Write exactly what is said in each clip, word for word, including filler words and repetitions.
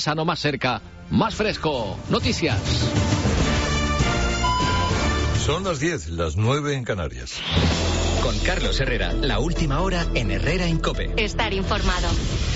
sano, más cerca, más fresco. Noticias. Son las diez, las nueve en Canarias. Con Carlos Herrera, la última hora en Herrera en COPE. Estar informado.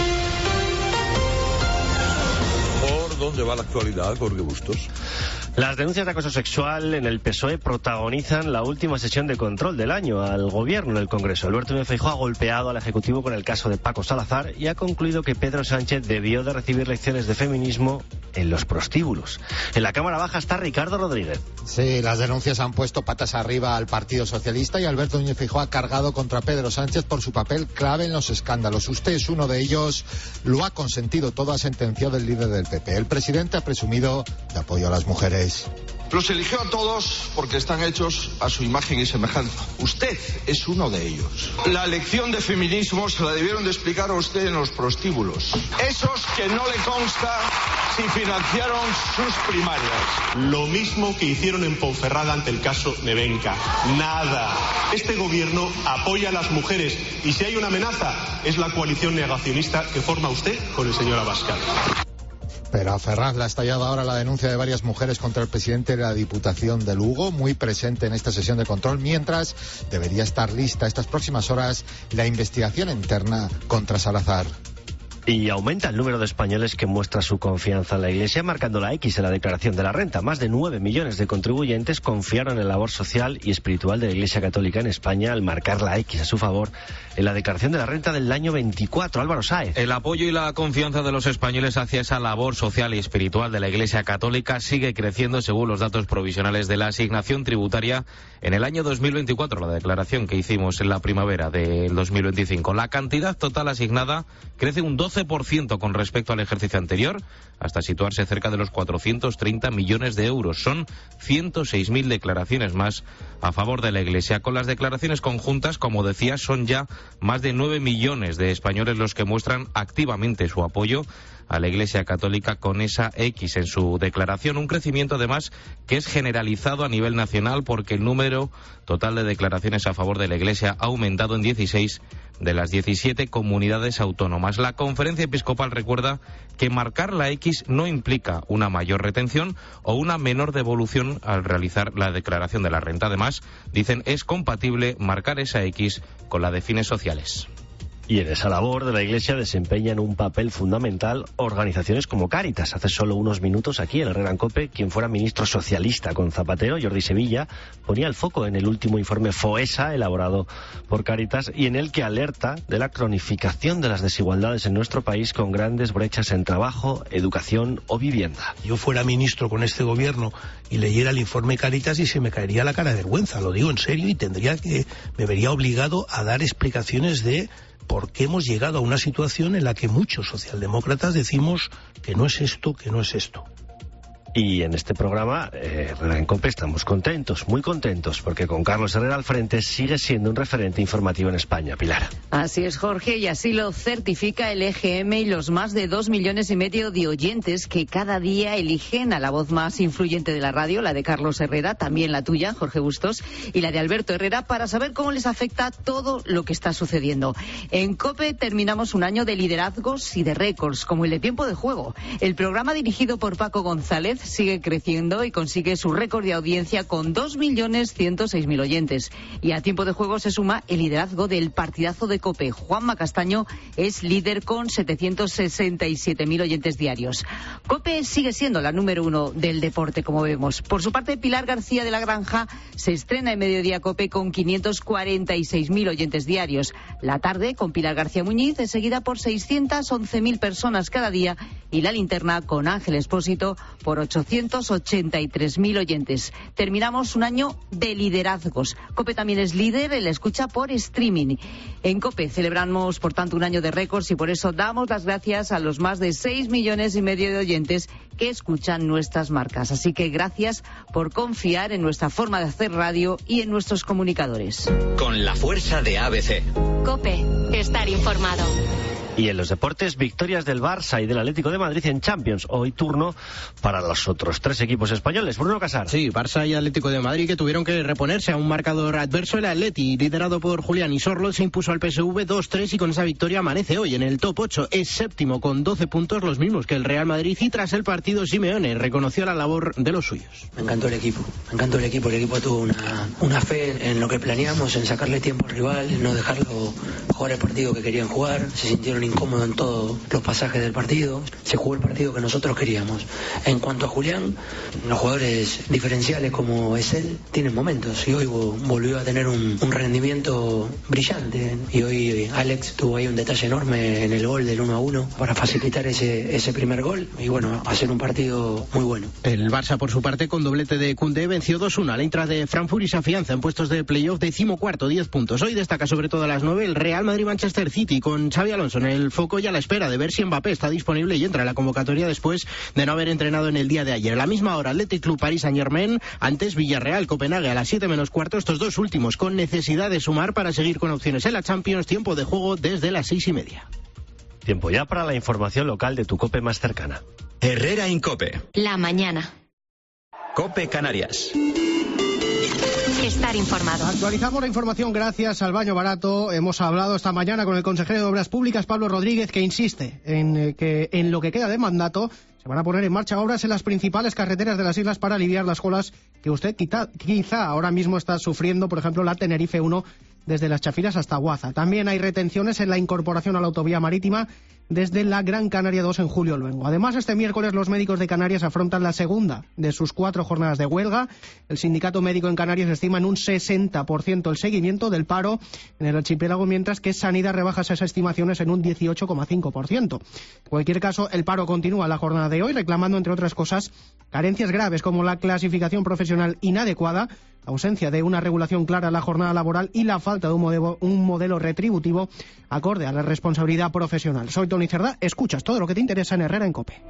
¿Por dónde va la actualidad, Jorge Bustos? Las denuncias de acoso sexual en el P S O E protagonizan la última sesión de control del año al gobierno en el Congreso. Alberto Núñez Feijóo ha golpeado al Ejecutivo con el caso de Paco Salazar y ha concluido que Pedro Sánchez debió de recibir lecciones de feminismo en los prostíbulos. En la Cámara Baja está Ricardo Rodríguez. Sí, las denuncias han puesto patas arriba al Partido Socialista y Alberto Núñez Feijóo ha cargado contra Pedro Sánchez por su papel clave en los escándalos. Usted es uno de ellos, lo ha consentido todo, ha sentenciado el líder del P P. El presidente ha presumido de apoyo a las mujeres. Los eligió a todos porque están hechos a su imagen y semejanza. Usted es uno de ellos. La lección de feminismo se la debieron de explicar a usted en los prostíbulos. Esos que no le consta si financiaron sus primarias. Lo mismo que hicieron en Ponferrada ante el caso Nevenka. Nada. Este gobierno apoya a las mujeres y si hay una amenaza es la coalición negacionista que forma usted con el señor Abascal. Pero a Ferraz le ha estallado ahora la denuncia de varias mujeres contra el presidente de la Diputación de Lugo, muy presente en esta sesión de control, mientras debería estar lista estas próximas horas la investigación interna contra Salazar. Y aumenta el número de españoles que muestra su confianza en la Iglesia, marcando la X en la declaración de la renta. Más de nueve millones de contribuyentes confiaron en la labor social y espiritual de la Iglesia Católica en España al marcar la X a su favor en la declaración de la renta del año veinticuatro. Álvaro Sáez. El apoyo y la confianza de los españoles hacia esa labor social y espiritual de la Iglesia Católica sigue creciendo según los datos provisionales de la asignación tributaria en el año dos mil veinticuatro, la declaración que hicimos en la primavera del dos mil veinticinco. La cantidad total asignada crece un doce por ciento con respecto al ejercicio anterior, hasta situarse cerca de los cuatrocientos treinta millones de euros. Son ciento seis mil declaraciones más a favor de la Iglesia. Con las declaraciones conjuntas, como decía, son ya más de nueve millones de españoles los que muestran activamente su apoyo a la Iglesia Católica con esa X en su declaración. Un crecimiento, además, que es generalizado a nivel nacional porque el número total de declaraciones a favor de la Iglesia ha aumentado en dieciséis de las diecisiete comunidades autónomas. La Conferencia Episcopal recuerda que marcar la X no implica una mayor retención o una menor devolución al realizar la declaración de la renta. Además, dicen, es compatible marcar esa X con la de fines sociales. Y en esa labor de la Iglesia desempeñan un papel fundamental organizaciones como Cáritas. Hace solo unos minutos aquí en Herrera en COPE, quien fuera ministro socialista con Zapatero, Jordi Sevilla, ponía el foco en el último informe FOESA elaborado por Cáritas y en el que alerta de la cronificación de las desigualdades en nuestro país con grandes brechas en trabajo, educación o vivienda. Yo fuera ministro con este gobierno y leyera el informe Cáritas y se me caería la cara de vergüenza, lo digo en serio, y tendría que, me vería obligado a dar explicaciones de por qué hemos llegado a una situación en la que muchos socialdemócratas decimos que no es esto, que no es esto. Y en este programa, eh, Herrera en COPE, estamos contentos, muy contentos, porque con Carlos Herrera al frente sigue siendo un referente informativo en España. Pilar. Así es, Jorge, y así lo certifica el E G M y los más de dos millones y medio de oyentes que cada día eligen a la voz más influyente de la radio, la de Carlos Herrera, también la tuya, Jorge Bustos, y la de Alberto Herrera, para saber cómo les afecta todo lo que está sucediendo. En COPE terminamos un año de liderazgos y de récords, como el de Tiempo de Juego. El programa dirigido por Paco González sigue creciendo y consigue su récord de audiencia con dos millones ciento seis mil oyentes. Y a Tiempo de Juego se suma el liderazgo del partidazo de COPE. Juanma Castaño es líder con setecientos sesenta y siete mil oyentes diarios. COPE sigue siendo la número uno del deporte, como vemos. Por su parte, Pilar García de la Granja se estrena en Mediodía COPE con quinientos cuarenta y seis mil oyentes diarios. La tarde, con Pilar García Muñiz, es seguida por seiscientas once mil personas cada día, y La Linterna con Ángel Expósito por ochocientos ochenta y tres mil oyentes. Terminamos un año de liderazgos. COPE también es líder en la escucha por streaming. En COPE celebramos, por tanto, un año de récords y por eso damos las gracias a los más de seis millones y medio de oyentes que escuchan nuestras marcas. Así que gracias por confiar en nuestra forma de hacer radio y en nuestros comunicadores. Con la fuerza de A B C. COPE, estar informado. Y en los deportes, victorias del Barça y del Atlético de Madrid en Champions. Hoy turno para los otros tres equipos españoles. Bruno Casar. Sí, Barça y Atlético de Madrid que tuvieron que reponerse a un marcador adverso. El Atleti, liderado por Julián Isorlo, se impuso al P S V dos tres y con esa victoria amanece hoy en el top ocho. Es séptimo con doce puntos, los mismos que el Real Madrid, y tras el partido Simeone reconoció la labor de los suyos. Me encantó el equipo, me encantó el equipo. El equipo tuvo una, una fe en lo que planeamos, en sacarle tiempo al rival, en no dejarlo jugar el partido que querían jugar. Se sintieron incómodos en todos los pasajes del partido. Se jugó el partido que nosotros queríamos. En cuanto a Julián, los jugadores diferenciales como es él tienen momentos, y hoy volvió a tener un, un rendimiento brillante, y hoy Alex tuvo ahí un detalle enorme en el gol del uno a uno para facilitar ese, ese primer gol, y bueno, hacer un partido muy bueno. El Barça, por su parte, con doblete de Koundé, venció dos uno al Eintracht de Frankfurt y se afianza en puestos de playoff, decimocuarto, diez puntos. Hoy destaca sobre todo a las nueve el Real Madrid-Manchester City, con Xabi Alonso en el foco y a la espera de ver si Mbappé está disponible y entra en la convocatoria después de no haber entrenado en el día de ayer. A la misma hora, Athletic Club Paris Saint-Germain, antes Villarreal Copenhague a las siete menos cuarto, estos dos últimos con necesidad de sumar para seguir con opciones en la Champions. Tiempo de juego desde las seis y media. Tiempo ya para la información local de tu COPE más cercana. Herrera Incope. La mañana. COPE Canarias. Estar informado. Actualizamos la información gracias al baño barato. Hemos hablado esta mañana con el consejero de Obras Públicas, Pablo Rodríguez, que insiste en eh, que en lo que queda de mandato se van a poner en marcha obras en las principales carreteras de las islas para aliviar las colas que usted quizá, quizá ahora mismo está sufriendo, por ejemplo, la Tenerife uno desde Las Chafiras hasta Guaza. También hay retenciones en la incorporación a la autovía marítima desde la Gran Canaria dos en Julio Luengo. Además, este miércoles los médicos de Canarias afrontan la segunda de sus cuatro jornadas de huelga. El sindicato médico en Canarias estima en un sesenta por ciento el seguimiento del paro en el archipiélago, mientras que Sanidad rebaja esas estimaciones en un dieciocho coma cinco por ciento. En cualquier caso, el paro continúa la jornada de hoy, reclamando, entre otras cosas, carencias graves como la clasificación profesional inadecuada, ausencia de una regulación clara a la jornada laboral y la falta de un modelo, un modelo retributivo acorde a la responsabilidad profesional. Soy Tony Cerdá, escuchas todo lo que te interesa en Herrera en COPE.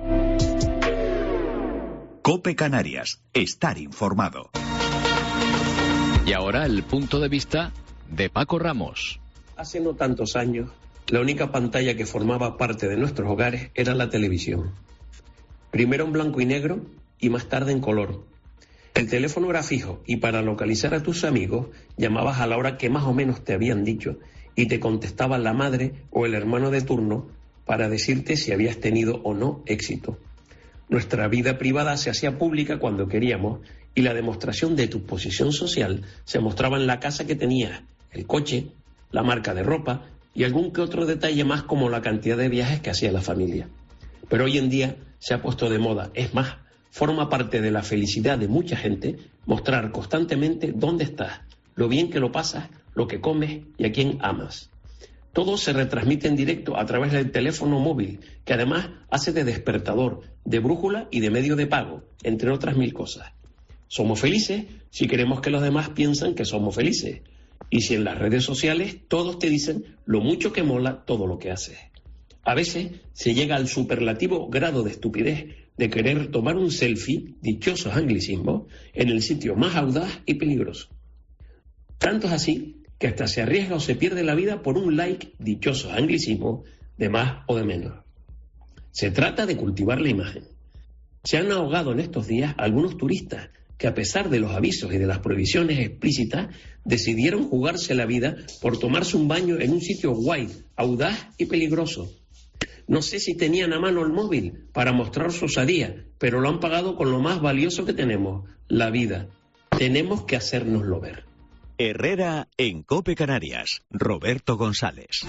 COPE Canarias, estar informado. Y ahora el punto de vista de Paco Ramos. Hace no tantos años, la única pantalla que formaba parte de nuestros hogares era la televisión. Primero en blanco y negro y más tarde en color. El teléfono era fijo y para localizar a tus amigos llamabas a la hora que más o menos te habían dicho y te contestaba la madre o el hermano de turno para decirte si habías tenido o no éxito. Nuestra vida privada se hacía pública cuando queríamos y la demostración de tu posición social se mostraba en la casa que tenías, el coche, la marca de ropa y algún que otro detalle más, como la cantidad de viajes que hacía la familia. Pero hoy en día se ha puesto de moda, es más, forma parte de la felicidad de mucha gente mostrar constantemente dónde estás, lo bien que lo pasas, lo que comes y a quién amas. Todo se retransmite en directo a través del teléfono móvil, que además hace de despertador, de brújula y de medio de pago, entre otras mil cosas. Somos felices si queremos que los demás piensan que somos felices. Y si en las redes sociales todos te dicen lo mucho que mola todo lo que haces. A veces se llega al superlativo grado de estupidez de querer tomar un selfie, dichosos anglicismos, en el sitio más audaz y peligroso. Tanto es así que hasta se arriesga o se pierde la vida por un like, dichosos anglicismos, de más o de menos. Se trata de cultivar la imagen. Se han ahogado en estos días algunos turistas que, a pesar de los avisos y de las prohibiciones explícitas, decidieron jugarse la vida por tomarse un baño en un sitio guay, audaz y peligroso. No sé si tenían a mano el móvil para mostrar su osadía, pero lo han pagado con lo más valioso que tenemos, la vida. Tenemos que hacérnoslo ver. Herrera en COPE Canarias. Roberto González.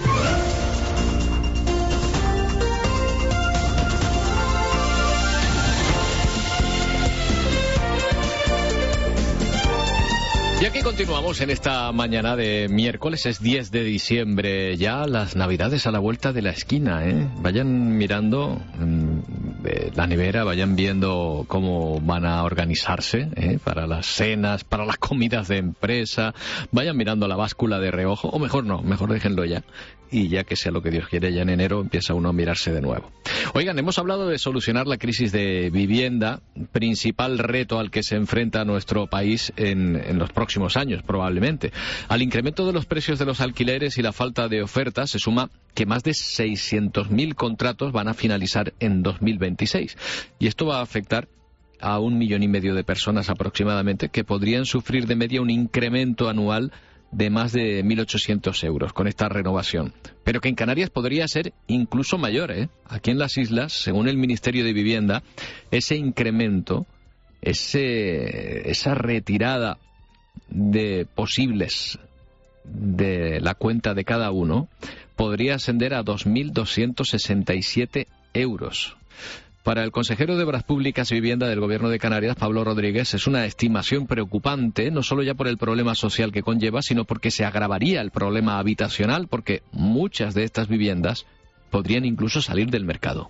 Y aquí continuamos en esta mañana de miércoles, es diez de diciembre, ya las navidades a la vuelta de la esquina, ¿eh? Vayan mirando eh, la nevera, vayan viendo cómo van a organizarse ¿eh? para las cenas, para las comidas de empresa, vayan mirando la báscula de reojo, o mejor no, mejor déjenlo ya, y ya que sea lo que Dios quiere, ya en enero empieza uno a mirarse de nuevo. Oigan, hemos hablado de solucionar la crisis de vivienda, principal reto al que se enfrenta nuestro país en, en los próximos años, probablemente. Al incremento de los precios de los alquileres y la falta de oferta se suma que más de seiscientos mil contratos van a finalizar en dos mil veintiséis. Y esto va a afectar a un millón y medio de personas aproximadamente, que podrían sufrir de media un incremento anual de más de mil ochocientos euros con esta renovación. Pero que en Canarias podría ser incluso mayor, ¿eh? Aquí en las islas, según el Ministerio de Vivienda, ese incremento, ese, esa retirada de posibles de la cuenta de cada uno, podría ascender a dos mil doscientos sesenta y siete euros. Para el consejero de Obras Públicas y Vivienda del Gobierno de Canarias, Pablo Rodríguez, es una estimación preocupante, no solo ya por el problema social que conlleva, sino porque se agravaría el problema habitacional, porque muchas de estas viviendas podrían incluso salir del mercado.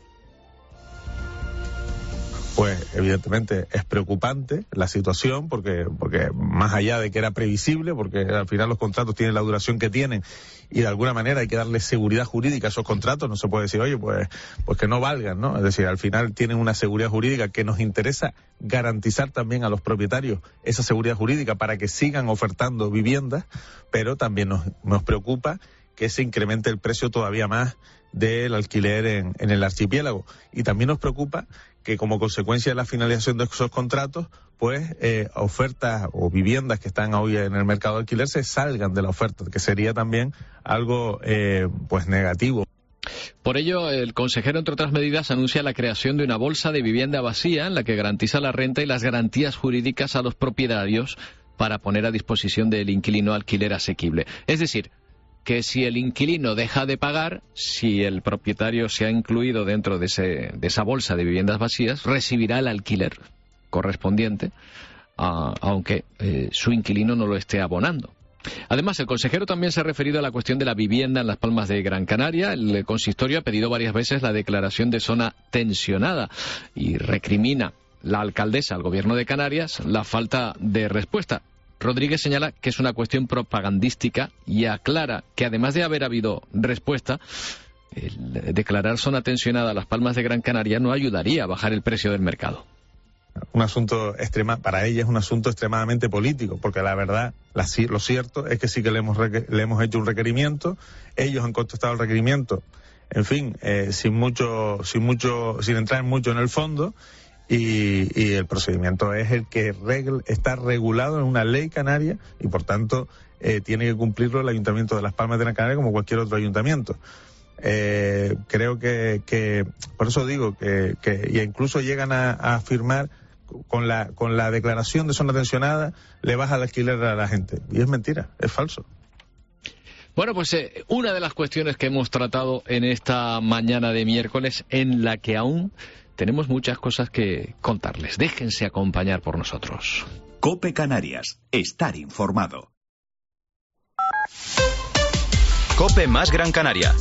Pues evidentemente es preocupante la situación, porque porque más allá de que era previsible, porque al final los contratos tienen la duración que tienen y de alguna manera hay que darle seguridad jurídica a esos contratos. No se puede decir, oye, pues pues que no valgan, ¿no? Es decir, al final tienen una seguridad jurídica que nos interesa garantizar también a los propietarios esa seguridad jurídica para que sigan ofertando viviendas, pero también nos, nos preocupa que se incremente el precio todavía más del alquiler en, en el archipiélago. Y también nos preocupa que como consecuencia de la finalización de esos contratos, pues eh, ofertas o viviendas que están hoy en el mercado de alquiler se salgan de la oferta, que sería también algo eh, pues negativo. Por ello, el consejero, entre otras medidas, anuncia la creación de una bolsa de vivienda vacía en la que garantiza la renta y las garantías jurídicas a los propietarios para poner a disposición del inquilino alquiler asequible. Es decir, que si el inquilino deja de pagar, si el propietario se ha incluido dentro de, ese, de esa bolsa de viviendas vacías, recibirá el alquiler correspondiente, a, aunque eh, su inquilino no lo esté abonando. Además, el consejero también se ha referido a la cuestión de la vivienda en Las Palmas de Gran Canaria. El consistorio ha pedido varias veces la declaración de zona tensionada y recrimina la alcaldesa al Gobierno de Canarias la falta de respuesta. Rodríguez señala que es una cuestión propagandística y aclara que además de haber habido respuesta, el declarar zona tensionada a Las Palmas de Gran Canaria no ayudaría a bajar el precio del mercado. Un asunto extrema, para ella es un asunto extremadamente político, porque la verdad, la, lo cierto es que sí que le hemos, le hemos hecho un requerimiento, ellos han contestado el requerimiento, en fin, eh, sin mucho, sin mucho, sin entrar mucho en el fondo. Y, y el procedimiento es el que regl, está regulado en una ley canaria y por tanto eh, tiene que cumplirlo el Ayuntamiento de Las Palmas de Gran Canaria como cualquier otro ayuntamiento. Eh, creo que, que, por eso digo que, que y incluso llegan a, a afirmar con la, con la declaración de zona tensionada le baja el alquiler a la gente. Y es mentira, es falso. Bueno, pues eh, una de las cuestiones que hemos tratado en esta mañana de miércoles, en la que aún tenemos muchas cosas que contarles. Déjense acompañar por nosotros. COPE Canarias. Estar informado. COPE más Gran Canaria.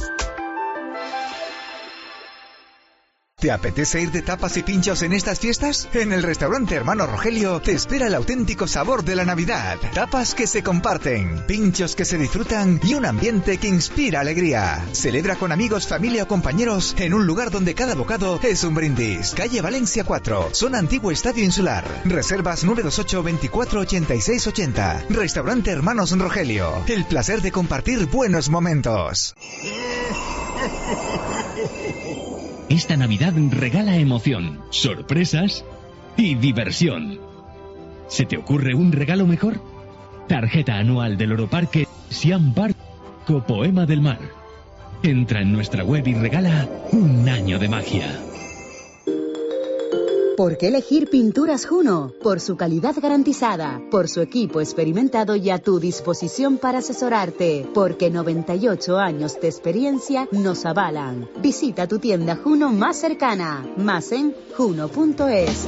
¿Te apetece ir de tapas y pinchos en estas fiestas? En el restaurante Hermano Rogelio te espera el auténtico sabor de la Navidad. Tapas que se comparten, pinchos que se disfrutan y un ambiente que inspira alegría. Celebra con amigos, familia o compañeros en un lugar donde cada bocado es un brindis. Calle Valencia cuatro, zona antiguo Estadio Insular. Reservas nueve dos ocho, veinticuatro, ochenta y seis ochenta. Restaurante Hermanos Rogelio. El placer de compartir buenos momentos. Esta Navidad regala emoción, sorpresas y diversión. ¿Se te ocurre un regalo mejor? Tarjeta anual del Oroparque Siam Barco Poema del Mar. Entra en nuestra web y regala un año de magia. ¿Por qué elegir Pinturas Juno? Por su calidad garantizada, por su equipo experimentado y a tu disposición para asesorarte, porque noventa y ocho años de experiencia nos avalan. Visita tu tienda Juno más cercana, más en juno punto es.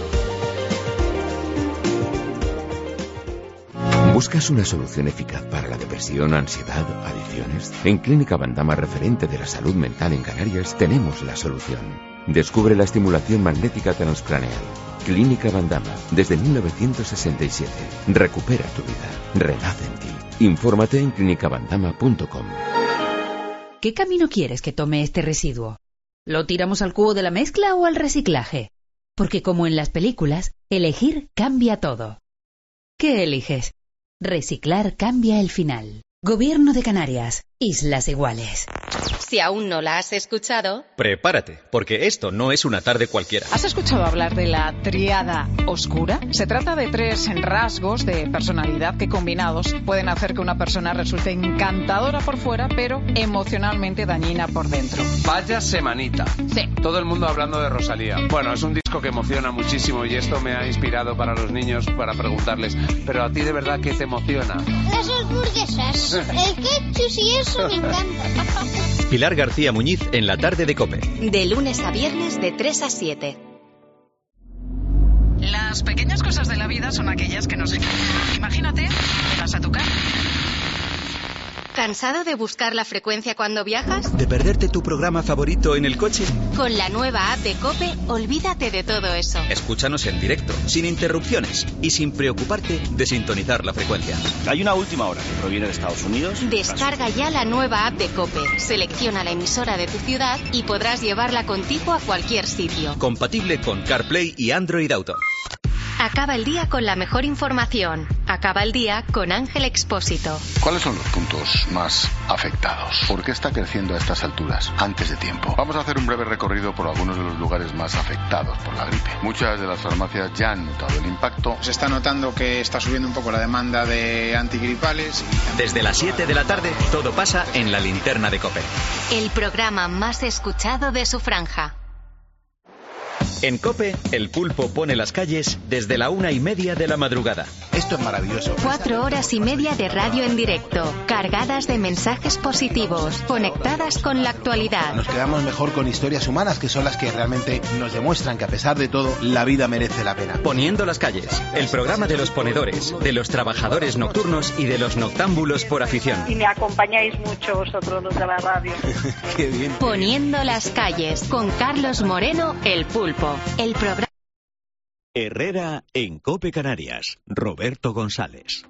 ¿Buscas una solución eficaz para la depresión, ansiedad, adicciones? En Clínica Bandama, referente de la salud mental en Canarias, tenemos la solución. Descubre la estimulación magnética transcraneal. Clínica Bandama, desde mil novecientos sesenta y siete. Recupera tu vida. Renace en ti. Infórmate en clínica bandama punto com. ¿Qué camino quieres que tome este residuo? ¿Lo tiramos al cubo de la mezcla o al reciclaje? Porque como en las películas, elegir cambia todo. ¿Qué eliges? Reciclar cambia el final. Gobierno de Canarias. Islas Iguales. Si aún no la has escuchado, prepárate, porque esto no es una tarde cualquiera. ¿Has escuchado hablar de la tríada oscura? Se trata de tres rasgos de personalidad que combinados pueden hacer que una persona resulte encantadora por fuera, pero emocionalmente dañina por dentro. Vaya semanita. Sí. Todo el mundo hablando de Rosalía. Bueno, es un disco que emociona muchísimo y esto me ha inspirado para los niños para preguntarles, ¿pero a ti de verdad qué te emociona? Las hamburguesas, el ketchup y eso me encanta. Pilar García Muñiz en la tarde de COPE. De lunes a viernes de tres a siete. Las pequeñas cosas de la vida son aquellas que nos encantan. Imagínate, llegas a tu casa. ¿Cansado de buscar la frecuencia cuando viajas? ¿De perderte tu programa favorito en el coche? Con la nueva app de COPE, olvídate de todo eso. Escúchanos en directo, sin interrupciones y sin preocuparte de sintonizar la frecuencia. Hay una última hora que proviene de Estados Unidos. Descarga ya la nueva app de COPE. Selecciona la emisora de tu ciudad y podrás llevarla contigo a cualquier sitio. Compatible con CarPlay y Android Auto. Acaba el día con la mejor información. Acaba el día con Ángel Expósito. ¿Cuáles son los puntos más afectados? ¿Por qué está creciendo a estas alturas, antes de tiempo? Vamos a hacer un breve recorrido por algunos de los lugares más afectados por la gripe. Muchas de las farmacias ya han notado el impacto. Se está notando que está subiendo un poco la demanda de antigripales. Desde las siete de la tarde, todo pasa en la linterna de COPE. El programa más escuchado de su franja. En COPE, el pulpo pone las calles desde la una y media de la madrugada. Esto es maravilloso. Cuatro horas y media de radio en directo, cargadas de mensajes positivos, conectadas con la actualidad. Nos quedamos mejor con historias humanas, que son las que realmente nos demuestran que a pesar de todo, la vida merece la pena. Poniendo las calles, el programa de los ponedores, de los trabajadores nocturnos y de los noctámbulos por afición. Y me acompañáis mucho vosotros los de la radio. Qué bien. Poniendo las calles, con Carlos Moreno, el pulpo. El programa Herrera en COPE Canarias. Roberto González.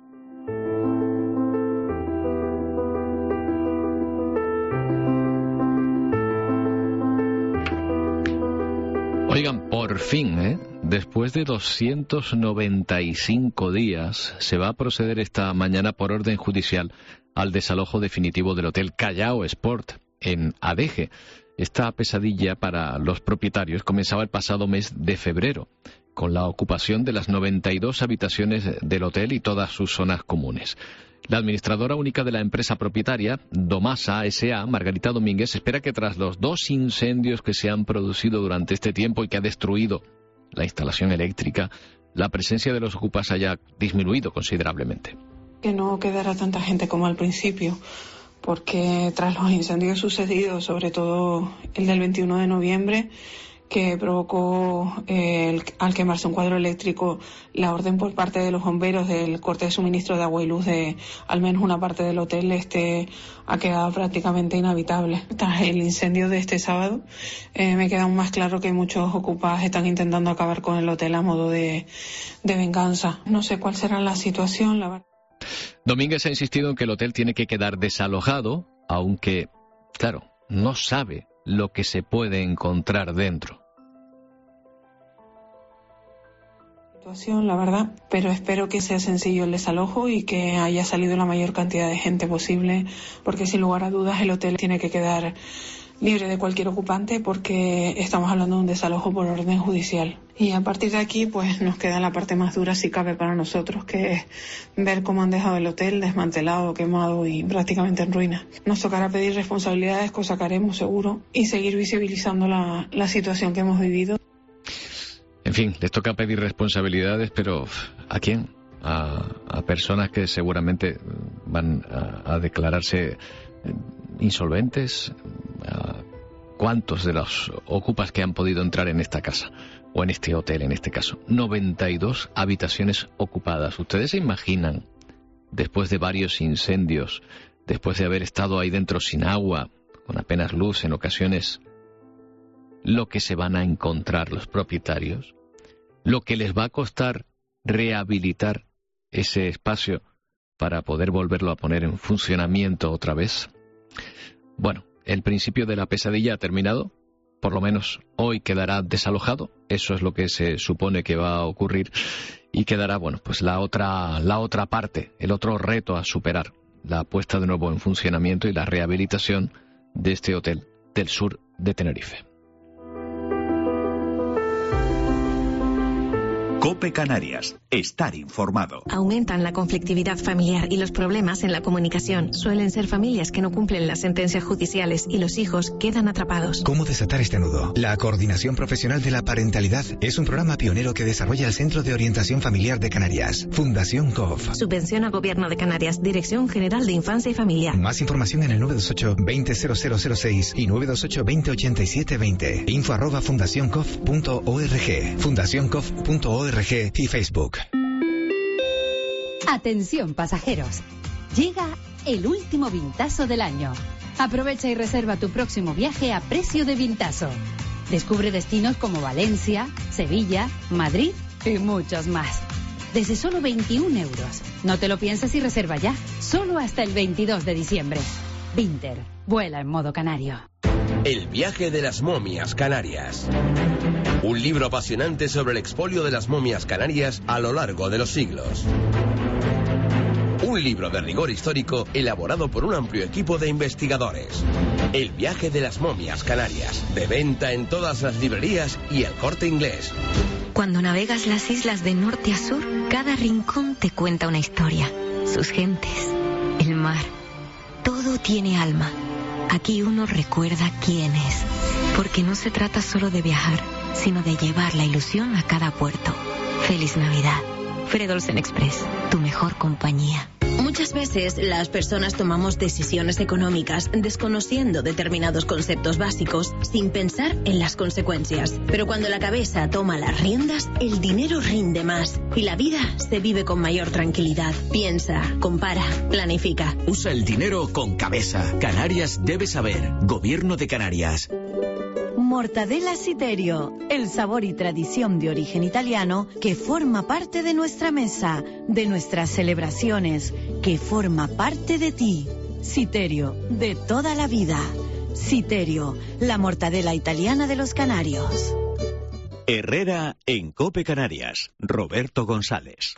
Oigan, por fin, ¿eh? Después de doscientos noventa y cinco días, se va a proceder esta mañana por orden judicial al desalojo definitivo del Hotel Callao Sport en Adeje. Esta pesadilla para los propietarios comenzaba el pasado mes de febrero, con la ocupación de las noventa y dos habitaciones del hotel y todas sus zonas comunes. La administradora única de la empresa propietaria, Domasa S A, Margarita Domínguez, espera que tras los dos incendios que se han producido durante este tiempo y que ha destruido la instalación eléctrica, la presencia de los ocupas haya disminuido considerablemente. Que no quedara tanta gente como al principio, porque tras los incendios sucedidos, sobre todo el del veintiuno de noviembre, que provocó eh, el, al quemarse un cuadro eléctrico, la orden por parte de los bomberos del corte de suministro de agua y luz de al menos una parte del hotel este ha quedado prácticamente inhabitable. Tras el incendio de este sábado, eh, me queda aún más claro que muchos ocupados están intentando acabar con el hotel a modo de, de venganza. No sé cuál será la situación, la verdad. Domínguez ha insistido en que el hotel tiene que quedar desalojado, aunque, claro, no sabe lo que se puede encontrar dentro. Situación, la verdad, pero espero que sea sencillo el desalojo y que haya salido la mayor cantidad de gente posible, porque sin lugar a dudas el hotel tiene que quedar libre de cualquier ocupante, porque estamos hablando de un desalojo por orden judicial. Y a partir de aquí, pues nos queda la parte más dura, si cabe, para nosotros, que es ver cómo han dejado el hotel desmantelado, quemado y prácticamente en ruinas. Nos tocará pedir responsabilidades, cosa que haremos seguro, y seguir visibilizando la, la situación que hemos vivido. En fin, les toca pedir responsabilidades, pero ¿a quién? A, a personas que seguramente van a, a declararse insolventes. ¿A cuántos de los ocupas que han podido entrar en esta casa? O en este hotel, en este caso. noventa y dos habitaciones ocupadas. ¿Ustedes se imaginan, después de varios incendios, después de haber estado ahí dentro sin agua, con apenas luz en ocasiones, lo que se van a encontrar los propietarios? Lo que les va a costar rehabilitar ese espacio para poder volverlo a poner en funcionamiento otra vez. Bueno, el principio de la pesadilla ha terminado. Por lo menos hoy quedará desalojado, eso es lo que se supone que va a ocurrir, y quedará, bueno, pues la otra, la otra parte, el otro reto a superar, la puesta de nuevo en funcionamiento y la rehabilitación de este hotel del sur de Tenerife. COPE Canarias. Estar informado. Aumentan la conflictividad familiar y los problemas en la comunicación. Suelen ser familias que no cumplen las sentencias judiciales y los hijos quedan atrapados. ¿Cómo desatar este nudo? La Coordinación Profesional de la Parentalidad es un programa pionero que desarrolla el Centro de Orientación Familiar de Canarias, Fundación C O F. Subvención al Gobierno de Canarias, Dirección General de Infancia y Familia. Más información en el nueve dos ocho, veinte cero cero cero seis y nueve dos ocho, veinte ochenta y siete veinte. Info arroba fundacioncof punto org. fundacioncof punto org y Facebook. Atención pasajeros, llega el último Vintazo del año. Aprovecha y reserva tu próximo viaje a precio de Vintazo. Descubre destinos como Valencia, Sevilla, Madrid y muchos más. Desde solo veintiún euros. No te lo pienses y reserva ya, solo hasta el veintidós de diciembre. Vinter, vuela en modo canario. El viaje de las momias canarias. Un libro apasionante sobre el expolio de las momias canarias a lo largo de los siglos. Un libro de rigor histórico elaborado por un amplio equipo de investigadores. El viaje de las momias canarias. De venta en todas las librerías y El Corte Inglés. Cuando navegas las islas de norte a sur, cada rincón te cuenta una historia. Sus gentes, el mar, todo tiene alma. Aquí uno recuerda quién es, porque no se trata solo de viajar, sino de llevar la ilusión a cada puerto. Feliz Navidad. Fred Olsen Express, tu mejor compañía. Muchas veces las personas tomamos decisiones económicas desconociendo determinados conceptos básicos sin pensar en las consecuencias. Pero cuando la cabeza toma las riendas, el dinero rinde más y la vida se vive con mayor tranquilidad. Piensa, compara, planifica. Usa el dinero con cabeza. Canarias debe saber. Gobierno de Canarias. Mortadela Citerio, el sabor y tradición de origen italiano que forma parte de nuestra mesa, de nuestras celebraciones, que forma parte de ti. Citerio, de toda la vida. Citerio, la mortadela italiana de los canarios. Herrera en COPE Canarias. Roberto González.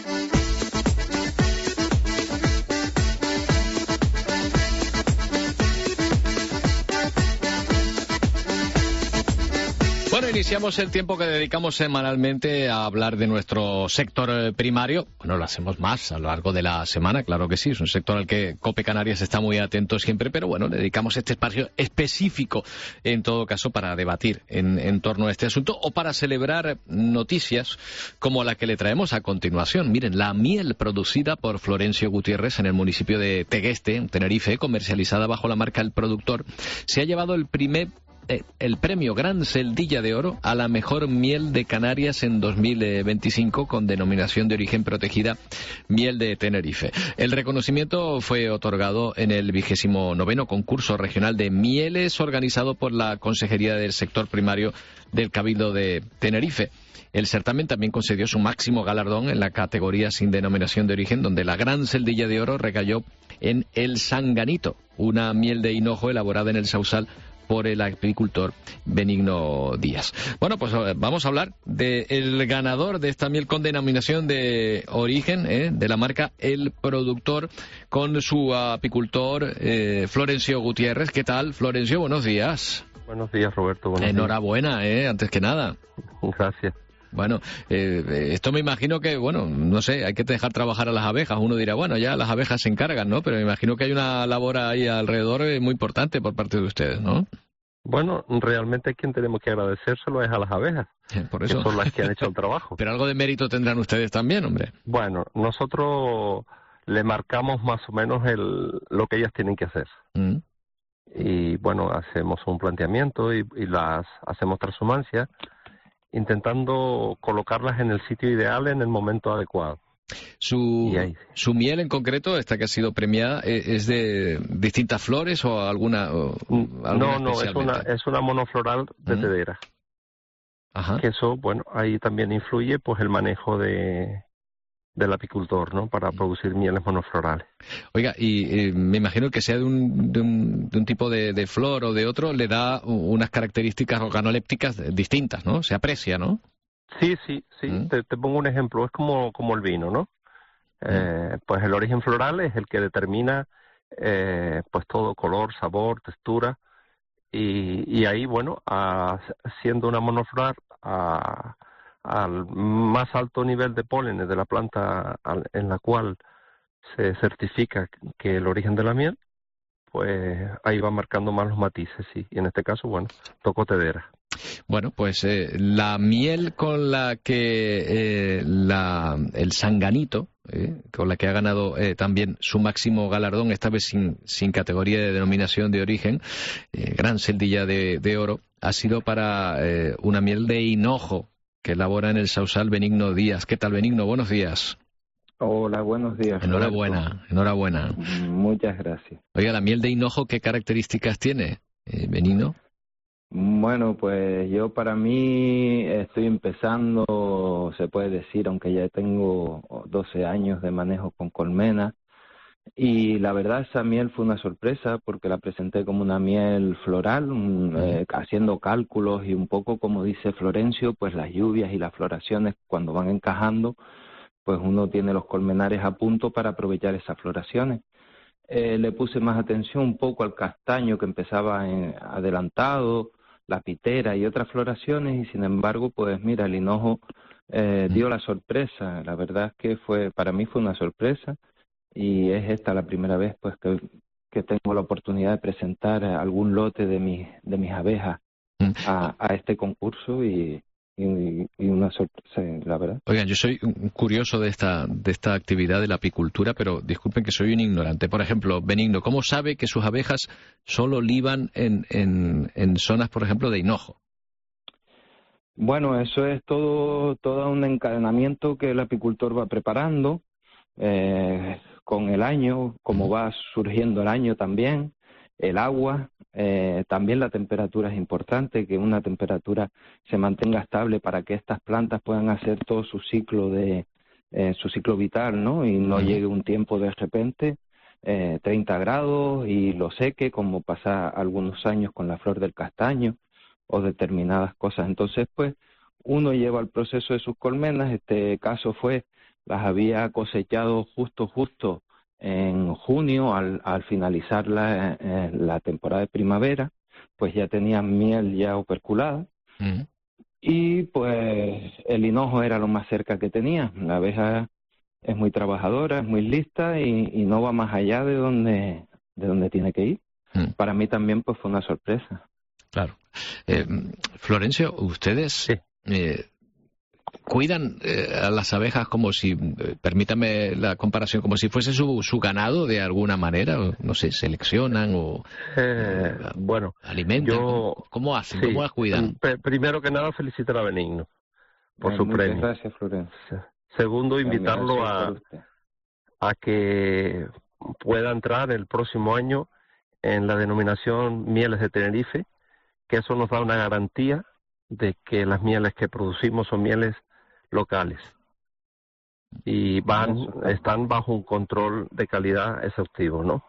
Bueno, iniciamos el tiempo que dedicamos semanalmente a hablar de nuestro sector primario. Bueno, lo hacemos más a lo largo de la semana, claro que sí. Es un sector al que COPE Canarias está muy atento siempre, pero bueno, le dedicamos este espacio específico, en todo caso, para debatir en, en torno a este asunto o para celebrar noticias como la que le traemos a continuación. Miren, la miel producida por Florencio Gutiérrez en el municipio de Tegueste, en Tenerife, comercializada bajo la marca El Productor, se ha llevado el primer el premio Gran Celdilla de Oro a la mejor miel de Canarias en dos mil veinticinco con denominación de origen protegida Miel de Tenerife. El reconocimiento fue otorgado en el vigésimo noveno concurso regional de mieles organizado por la Consejería del Sector Primario del Cabildo de Tenerife. El certamen también concedió su máximo galardón en la categoría sin denominación de origen, donde la Gran Celdilla de Oro recayó en El Sanganito, una miel de hinojo elaborada en el Sausal por el apicultor Benigno Díaz. Bueno, pues vamos a hablar del ganador de esta miel con denominación de origen, ¿eh? de la marca El Productor, con su apicultor eh, Florencio Gutiérrez. ¿Qué tal, Florencio? Buenos días. Buenos días, Roberto. Buenos Enhorabuena, días. ¿eh? Antes que nada. Gracias. Bueno, eh, esto me imagino que, bueno, no sé, hay que dejar trabajar a las abejas. Uno dirá, bueno, ya las abejas se encargan, ¿no? Pero me imagino que hay una labor ahí alrededor muy importante por parte de ustedes, ¿no? Bueno, realmente quien tenemos que agradecérselo es a las abejas, por eso. que son las que han hecho el trabajo. Pero algo de mérito tendrán ustedes también, hombre. Bueno, nosotros le marcamos más o menos el, lo que ellas tienen que hacer. Mm. Y bueno, hacemos un planteamiento y, y las hacemos transhumancia, intentando colocarlas en el sitio ideal en el momento adecuado. Su, su miel en concreto, esta que ha sido premiada, ¿es de distintas flores o alguna? O, alguna no, no, es una, es una monofloral de uh-huh. tedera. Ajá. Que eso, bueno, ahí también influye pues el manejo de del apicultor, ¿no? Para producir mieles monoflorales. Oiga, y eh, me imagino que sea de un, de un, de un tipo de, de flor o de otro, le da unas características organolépticas distintas, ¿no? Se aprecia, ¿no? Sí, sí, sí. ¿Mm? Te, te pongo un ejemplo. Es como, como el vino, ¿no? ¿Mm? Eh, pues el origen floral es el que determina eh, pues todo color, sabor, textura, y, y ahí, bueno, a, siendo una monoflor a, al más alto nivel de pólenes de la planta al, en la cual se certifica que el origen de la miel, pues ahí va marcando más los matices, sí. Y en este caso, bueno, tocotedera. Bueno, pues eh, la miel con la que eh, la, el sanganito, eh, con la que ha ganado eh, también su máximo galardón, esta vez sin, sin categoría de denominación de origen, eh, gran celdilla de, de oro, ha sido para eh, una miel de hinojo que elabora en el Sausal Benigno Díaz. ¿Qué tal, Benigno? Buenos días. Hola, buenos días. Enhorabuena, Roberto. enhorabuena. Muchas gracias. Oiga, ¿la miel de hinojo qué características tiene, eh, Benigno? Bueno, pues yo para mí estoy empezando, se puede decir, aunque ya tengo doce años de manejo con colmena, y la verdad esa miel fue una sorpresa porque la presenté como una miel floral, un, eh, haciendo cálculos y un poco como dice Florencio, pues las lluvias y las floraciones cuando van encajando, pues uno tiene los colmenares a punto para aprovechar esas floraciones. Eh, le puse más atención un poco al castaño que empezaba en, adelantado, la pitera y otras floraciones, y sin embargo, pues mira, el hinojo eh, dio la sorpresa. La verdad es que fue, para mí fue una sorpresa, y es esta la primera vez pues que, que tengo la oportunidad de presentar algún lote de mis de mis abejas a, a este concurso, y Y, y una sorpresa, la verdad. Oigan, yo soy un curioso de esta de esta actividad de la apicultura, pero disculpen que soy un ignorante. Por ejemplo, Benigno, ¿cómo sabe que sus abejas solo liban en, en, en zonas, por ejemplo, de hinojo? Bueno, eso es todo, todo un encadenamiento que el apicultor va preparando eh, con el año, como va surgiendo el año también, el agua. Eh, también la temperatura es importante, que una temperatura se mantenga estable para que estas plantas puedan hacer todo su ciclo de eh, su ciclo vital, ¿no? Y no uh-huh. llegue un tiempo de repente eh, treinta grados y lo seque, como pasa algunos años con la flor del castaño o determinadas cosas. Entonces, pues, uno lleva el proceso de sus colmenas. Este caso fue, las había cosechado justo, justo en junio, al, al finalizar la, eh, la temporada de primavera, pues ya tenían miel ya operculada. Uh-huh. Y pues el hinojo era lo más cerca que tenía. La abeja es muy trabajadora, es muy lista y, y no va más allá de donde, de donde tiene que ir. Uh-huh. Para mí también pues fue una sorpresa. Claro. Eh, Florencio, ustedes... Sí. Eh, ¿Cuidan eh, a las abejas como si, eh, permítame la comparación, como si fuese su, su ganado de alguna manera? No sé, seleccionan o eh, eh, bueno, alimentan. Yo, ¿Cómo, cómo hacen? Sí, ¿Cómo las cuidan? Primero que nada, felicitar a Benigno por Bien, su muchas premio. Gracias, Florencia. Segundo, invitarlo a, a que pueda entrar el próximo año en la denominación Mieles de Tenerife, que eso nos da una garantía de que las mieles que producimos son mieles locales y van están bajo un control de calidad exhaustivo, ¿no?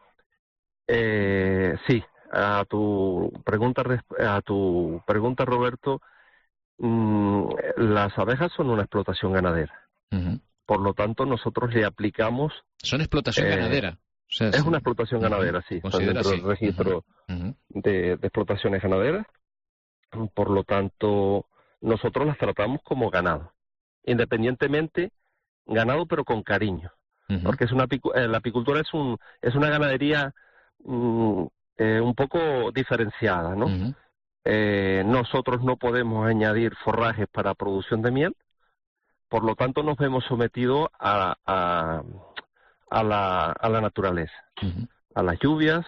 Eh, sí, a tu pregunta a tu pregunta Roberto, mmm, las abejas son una explotación ganadera. Uh-huh. Por lo tanto, nosotros le aplicamos. Son explotación eh, ganadera. O sea, es una explotación uh-huh. ganadera, sí. Están dentro del registro uh-huh. de, de explotaciones ganaderas. Por lo tanto, nosotros las tratamos como ganado, independientemente ganado, pero con cariño, uh-huh. porque es una eh, la apicultura es un es una ganadería mm, eh, un poco diferenciada, ¿no? Uh-huh. Eh, nosotros no podemos añadir forrajes para producción de miel, por lo tanto nos vemos sometidos a a, a la a la naturaleza, uh-huh. a las lluvias,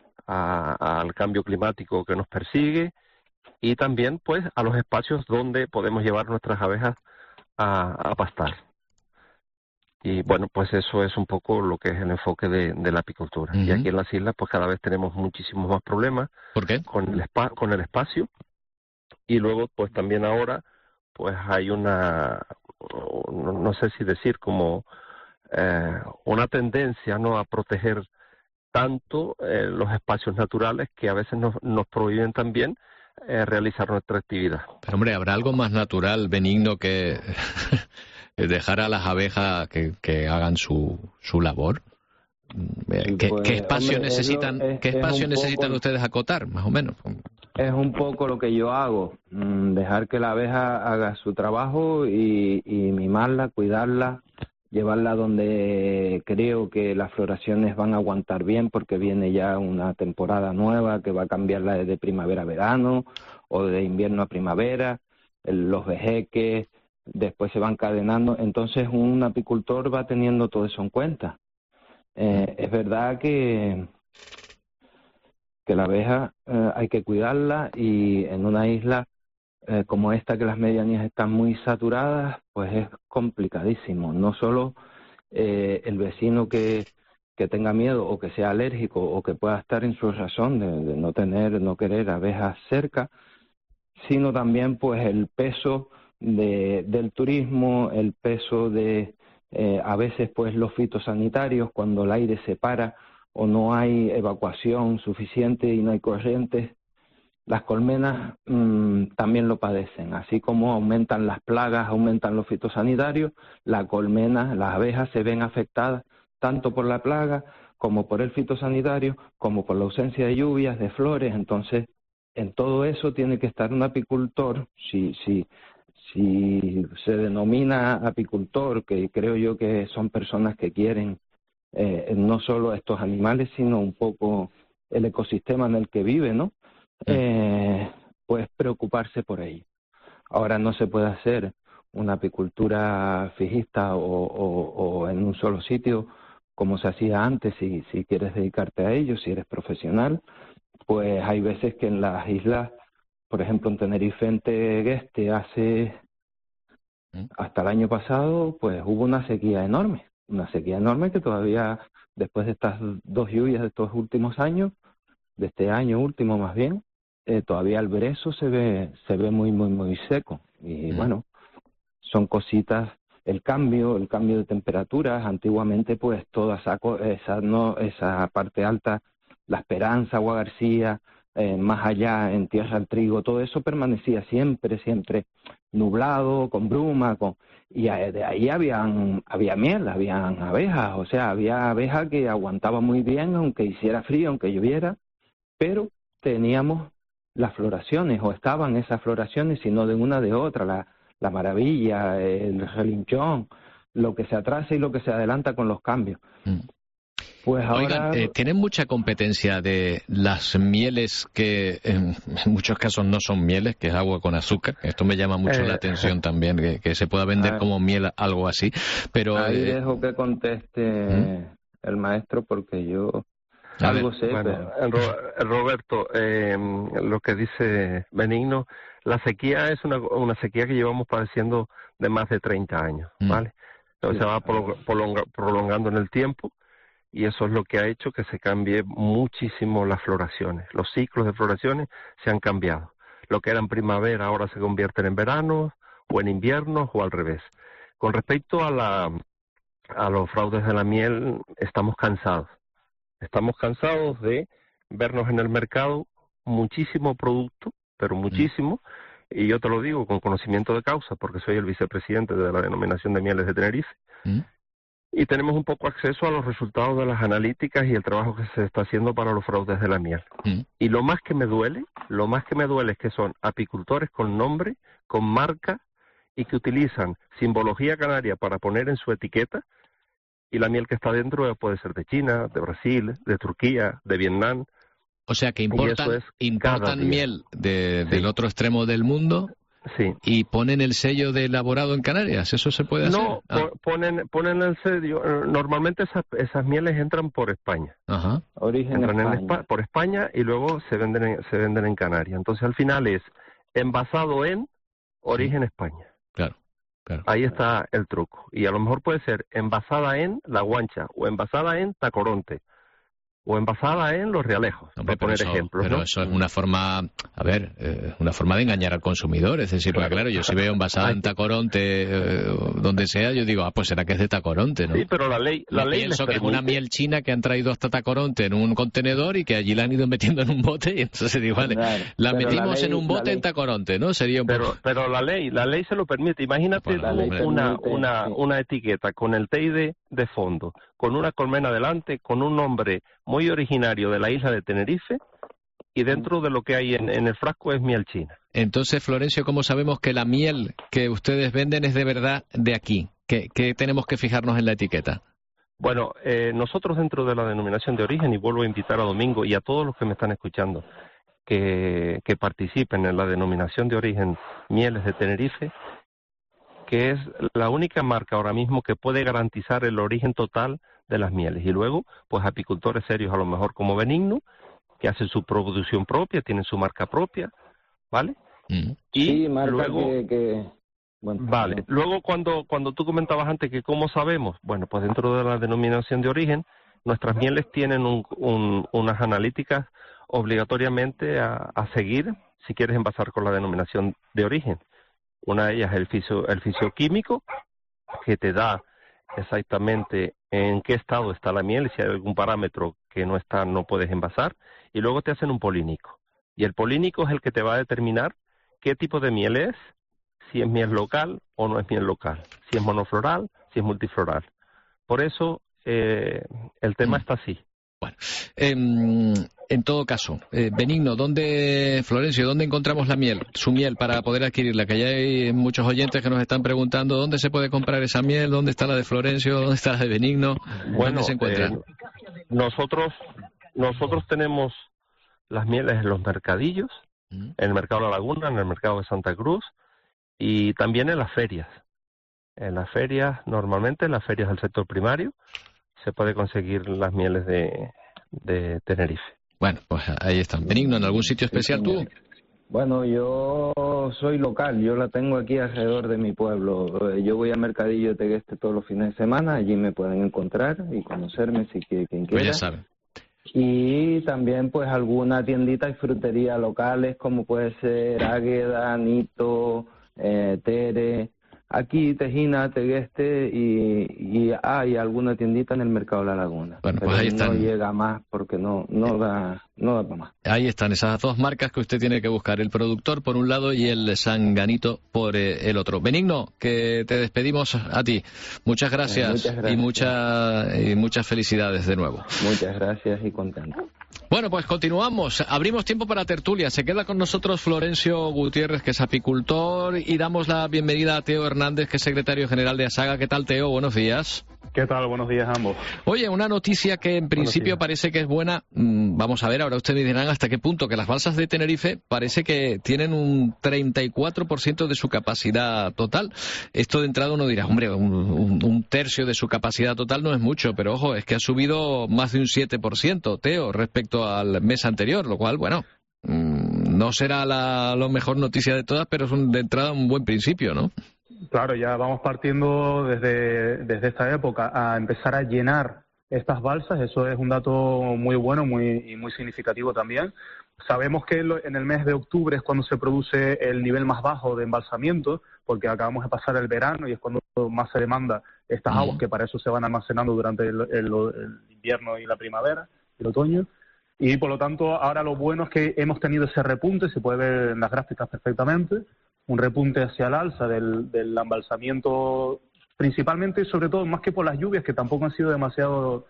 a, al cambio climático que nos persigue. Y también, pues, a los espacios donde podemos llevar nuestras abejas a, a pastar. Y, bueno, pues eso es un poco lo que es el enfoque de, de la apicultura. Uh-huh. Y aquí en las islas, pues, cada vez tenemos muchísimos más problemas. ¿Por qué? Con el, spa, con el espacio. Y luego, pues, también ahora, pues, hay una, no, no sé si decir, como eh, una tendencia, ¿no?, a proteger tanto eh, los espacios naturales que a veces nos, nos prohíben también Eh, realizar nuestra actividad. Pero hombre, ¿habrá algo más natural, Benigno, que dejar a las abejas que, que hagan su, su labor? ¿Qué, pues, qué espacio hombre, necesitan, es, ¿qué es espacio un necesitan poco, ustedes acotar, más o menos? Es un poco lo que yo hago, dejar que la abeja haga su trabajo y, y mimarla, cuidarla, llevarla donde creo que las floraciones van a aguantar bien, porque viene ya una temporada nueva que va a cambiarla de primavera a verano o de invierno a primavera, el, los vejeques, después se van cadenando, entonces un apicultor va teniendo todo eso en cuenta. Eh, es verdad que, que la abeja eh, hay que cuidarla, y en una isla eh, como esta, que las medianías están muy saturadas, pues es complicadísimo. No solo eh, el vecino que, que tenga miedo o que sea alérgico o que pueda estar en su razón de, de no tener, no querer abejas cerca, sino también pues el peso de, del turismo, el peso de Eh, a veces pues los fitosanitarios, cuando el aire se para o no hay evacuación suficiente y no hay corrientes, las colmenas mmm, también lo padecen. Así como aumentan las plagas, aumentan los fitosanitarios, la colmena, las abejas se ven afectadas tanto por la plaga como por el fitosanitario, como por la ausencia de lluvias, de flores. Entonces, en todo eso tiene que estar un apicultor, si, si Si se denomina apicultor, que creo yo que son personas que quieren eh, no solo estos animales, sino un poco el ecosistema en el que vive, ¿no? Eh, pues preocuparse por ello. Ahora no se puede hacer una apicultura fijista o, o, o en un solo sitio como se hacía antes. Si, si quieres dedicarte a ello, si eres profesional, pues hay veces que en las islas, por ejemplo, en Tenerife, en Tegueste, hace hasta el año pasado, pues hubo una sequía enorme, una sequía enorme que todavía, después de estas dos lluvias de estos últimos años, de este año último más bien, eh, todavía el brezo se ve, se ve muy, muy, muy seco. Y bueno, son cositas, el cambio, el cambio de temperaturas. Antiguamente, pues toda esa, esa, no, esa parte alta, La Esperanza, Agua García, Eh, más allá en Tierra del Trigo, todo eso permanecía siempre, siempre nublado, con bruma, con y de ahí habían, había miel, habían abejas, o sea, había abejas que aguantaban muy bien aunque hiciera frío, aunque lloviera, pero teníamos las floraciones, o estaban esas floraciones, sino de una de otra, la, la maravilla, el relinchón, lo que se atrasa y lo que se adelanta con los cambios. Mm. Pues ahora... Oigan, eh, ¿tienen mucha competencia de las mieles que en, en muchos casos no son mieles, que es agua con azúcar? Esto me llama mucho eh, la atención también, que, que se pueda vender ver, como miel, algo así. Pero ahí eh, dejo que conteste ¿Mm? el maestro, porque yo A algo ver, sé. bueno, pero... Roberto, eh, lo que dice Benigno, la sequía es una, una sequía que llevamos padeciendo de más de treinta años, ¿vale? Entonces sí. se va prolonga, prolongando en el tiempo. Y eso es lo que ha hecho que se cambie muchísimo las floraciones. Los ciclos de floraciones se han cambiado. Lo que era en primavera ahora se convierten en verano, o en invierno, o al revés. Con respecto a, la, a los fraudes de la miel, estamos cansados. Estamos cansados de vernos en el mercado muchísimo producto, pero muchísimo, y yo te lo digo con conocimiento de causa, porque soy el vicepresidente de la denominación de mieles de Tenerife, ¿Mm? y tenemos un poco acceso a los resultados de las analíticas y el trabajo que se está haciendo para los fraudes de la miel. Mm. Y lo más que me duele, lo más que me duele es que son apicultores con nombre, con marca, y que utilizan simbología canaria para poner en su etiqueta, y la miel que está dentro puede ser de China, de Brasil, de Turquía, de Vietnam. O sea que importan, importan miel de, sí. del otro extremo del mundo. Sí. Y ponen el sello de elaborado en Canarias, ¿eso se puede hacer? No, ah. ponen, ponen el sello, normalmente esas, esas mieles entran por España. Ajá. Origen entran España. En Espa por España y luego se venden en, se venden en Canarias. Entonces al final es envasado en origen sí. España. Claro, claro. Ahí está el truco. Y a lo mejor puede ser envasada en La Guancha o envasada en Tacoronte. O envasada en Los Realejos, Hombre, para poner eso, ejemplos. Pero ¿no? eso es una forma, a ver, eh, una forma de engañar al consumidor. Es decir, claro, claro yo si veo envasada en Tacoronte, eh, donde sea, yo digo, ah, pues será que es de Tacoronte, ¿no? Sí, pero la ley... La yo ley pienso que permite... es una miel china que han traído hasta Tacoronte en un contenedor y que allí la han ido metiendo en un bote y entonces digo, vale, claro, la metimos la ley, en un bote en Tacoronte, ¿no? Sería un pero, poco... pero la ley, la ley se lo permite. Imagínate bueno, una, una, permite, una, sí. una etiqueta con el T I D de fondo, con una colmena delante, con un nombre muy originario de la isla de Tenerife, y dentro de lo que hay en, en el frasco es miel china. Entonces, Florencio, ¿cómo sabemos que la miel que ustedes venden es de verdad de aquí? ¿Qué, qué tenemos que fijarnos en la etiqueta? Bueno, eh, nosotros dentro de la denominación de origen, y vuelvo a invitar a Domingo y a todos los que me están escuchando que, que participen en la denominación de origen Mieles de Tenerife, que es la única marca ahora mismo que puede garantizar el origen total de las mieles. Y luego, pues apicultores serios a lo mejor como Benigno, que hacen su producción propia, tienen su marca propia, ¿vale? Mm. Y sí, marca luego... que... que... Bueno, vale, no. luego cuando, cuando tú comentabas antes que cómo sabemos, bueno, pues dentro de la denominación de origen, nuestras mieles tienen un, un, unas analíticas obligatoriamente a, a seguir si quieres envasar con la denominación de origen. Una de ellas es el, fisio, el fisioquímico, que te da exactamente en qué estado está la miel, y si hay algún parámetro que no está, no puedes envasar, y luego te hacen un polínico. Y el polínico es el que te va a determinar qué tipo de miel es, si es miel local o no es miel local, si es monofloral, si es multifloral. Por eso eh, el tema mm. está así. Bueno, eh, en todo caso, eh, Benigno, ¿dónde, Florencio, dónde encontramos la miel, su miel, para poder adquirirla? Que ya hay muchos oyentes que nos están preguntando dónde se puede comprar esa miel, dónde está la de Florencio, dónde está la de Benigno, bueno, ¿dónde se encuentra? Eh, nosotros, nosotros tenemos las mieles en los mercadillos, mm. en el mercado de La Laguna, en el mercado de Santa Cruz, y también en las ferias. En las ferias, normalmente en las ferias del sector primario, se puede conseguir las mieles de, de Tenerife. Bueno, pues ahí están. Benigno, ¿en algún sitio especial tú? Bueno, yo soy local, yo la tengo aquí alrededor de mi pueblo. Yo voy al mercadillo de Tegueste todos los fines de semana, allí me pueden encontrar y conocerme si quien quiera. Pues ya saben. Y también pues alguna tiendita y frutería locales como puede ser Águeda, Nito, eh, Tere, aquí Tejina, Tegueste y, y hay alguna tiendita en el mercado de La Laguna. Bueno, pero pues ahí están. No llega más porque no no da no da para más. Ahí están esas dos marcas que usted tiene que buscar, el productor por un lado y el sanganito por eh, el otro. Benigno, que te despedimos a ti. Muchas gracias, eh, muchas gracias. y mucha, y muchas felicidades de nuevo. Muchas gracias y contento. Bueno, pues continuamos. Abrimos tiempo para tertulia. Se queda con nosotros Florencio Gutiérrez, que es apicultor, y damos la bienvenida a Teo Hernández, que es secretario general de ASAGA. ¿Qué tal, Teo? Buenos días. ¿Qué tal? Buenos días a ambos. Oye, una noticia que en principio parece que es buena. Vamos a ver, ahora ustedes me dirán hasta qué punto, que las balsas de Tenerife parece que tienen un treinta y cuatro por ciento de su capacidad total. Esto de entrada uno dirá, hombre, un, un, un tercio de su capacidad total no es mucho, pero ojo, es que ha subido más de un siete por ciento, Teo, respecto al mes anterior, lo cual, bueno, no será la, la mejor noticia de todas, pero es un, de entrada un buen principio, ¿no? Claro, ya vamos partiendo desde, desde esta época a empezar a llenar estas balsas. Eso es un dato muy bueno muy, y muy significativo también. Sabemos que en el mes de octubre es cuando se produce el nivel más bajo de embalsamiento, porque acabamos de pasar el verano y es cuando más se demanda estas aguas, que para eso se van almacenando durante el, el, el invierno y la primavera, el otoño. Y por lo tanto, ahora lo bueno es que hemos tenido ese repunte, se puede ver en las gráficas perfectamente, un repunte hacia el alza del, del embalsamiento, principalmente, sobre todo, más que por las lluvias, que tampoco han sido demasiado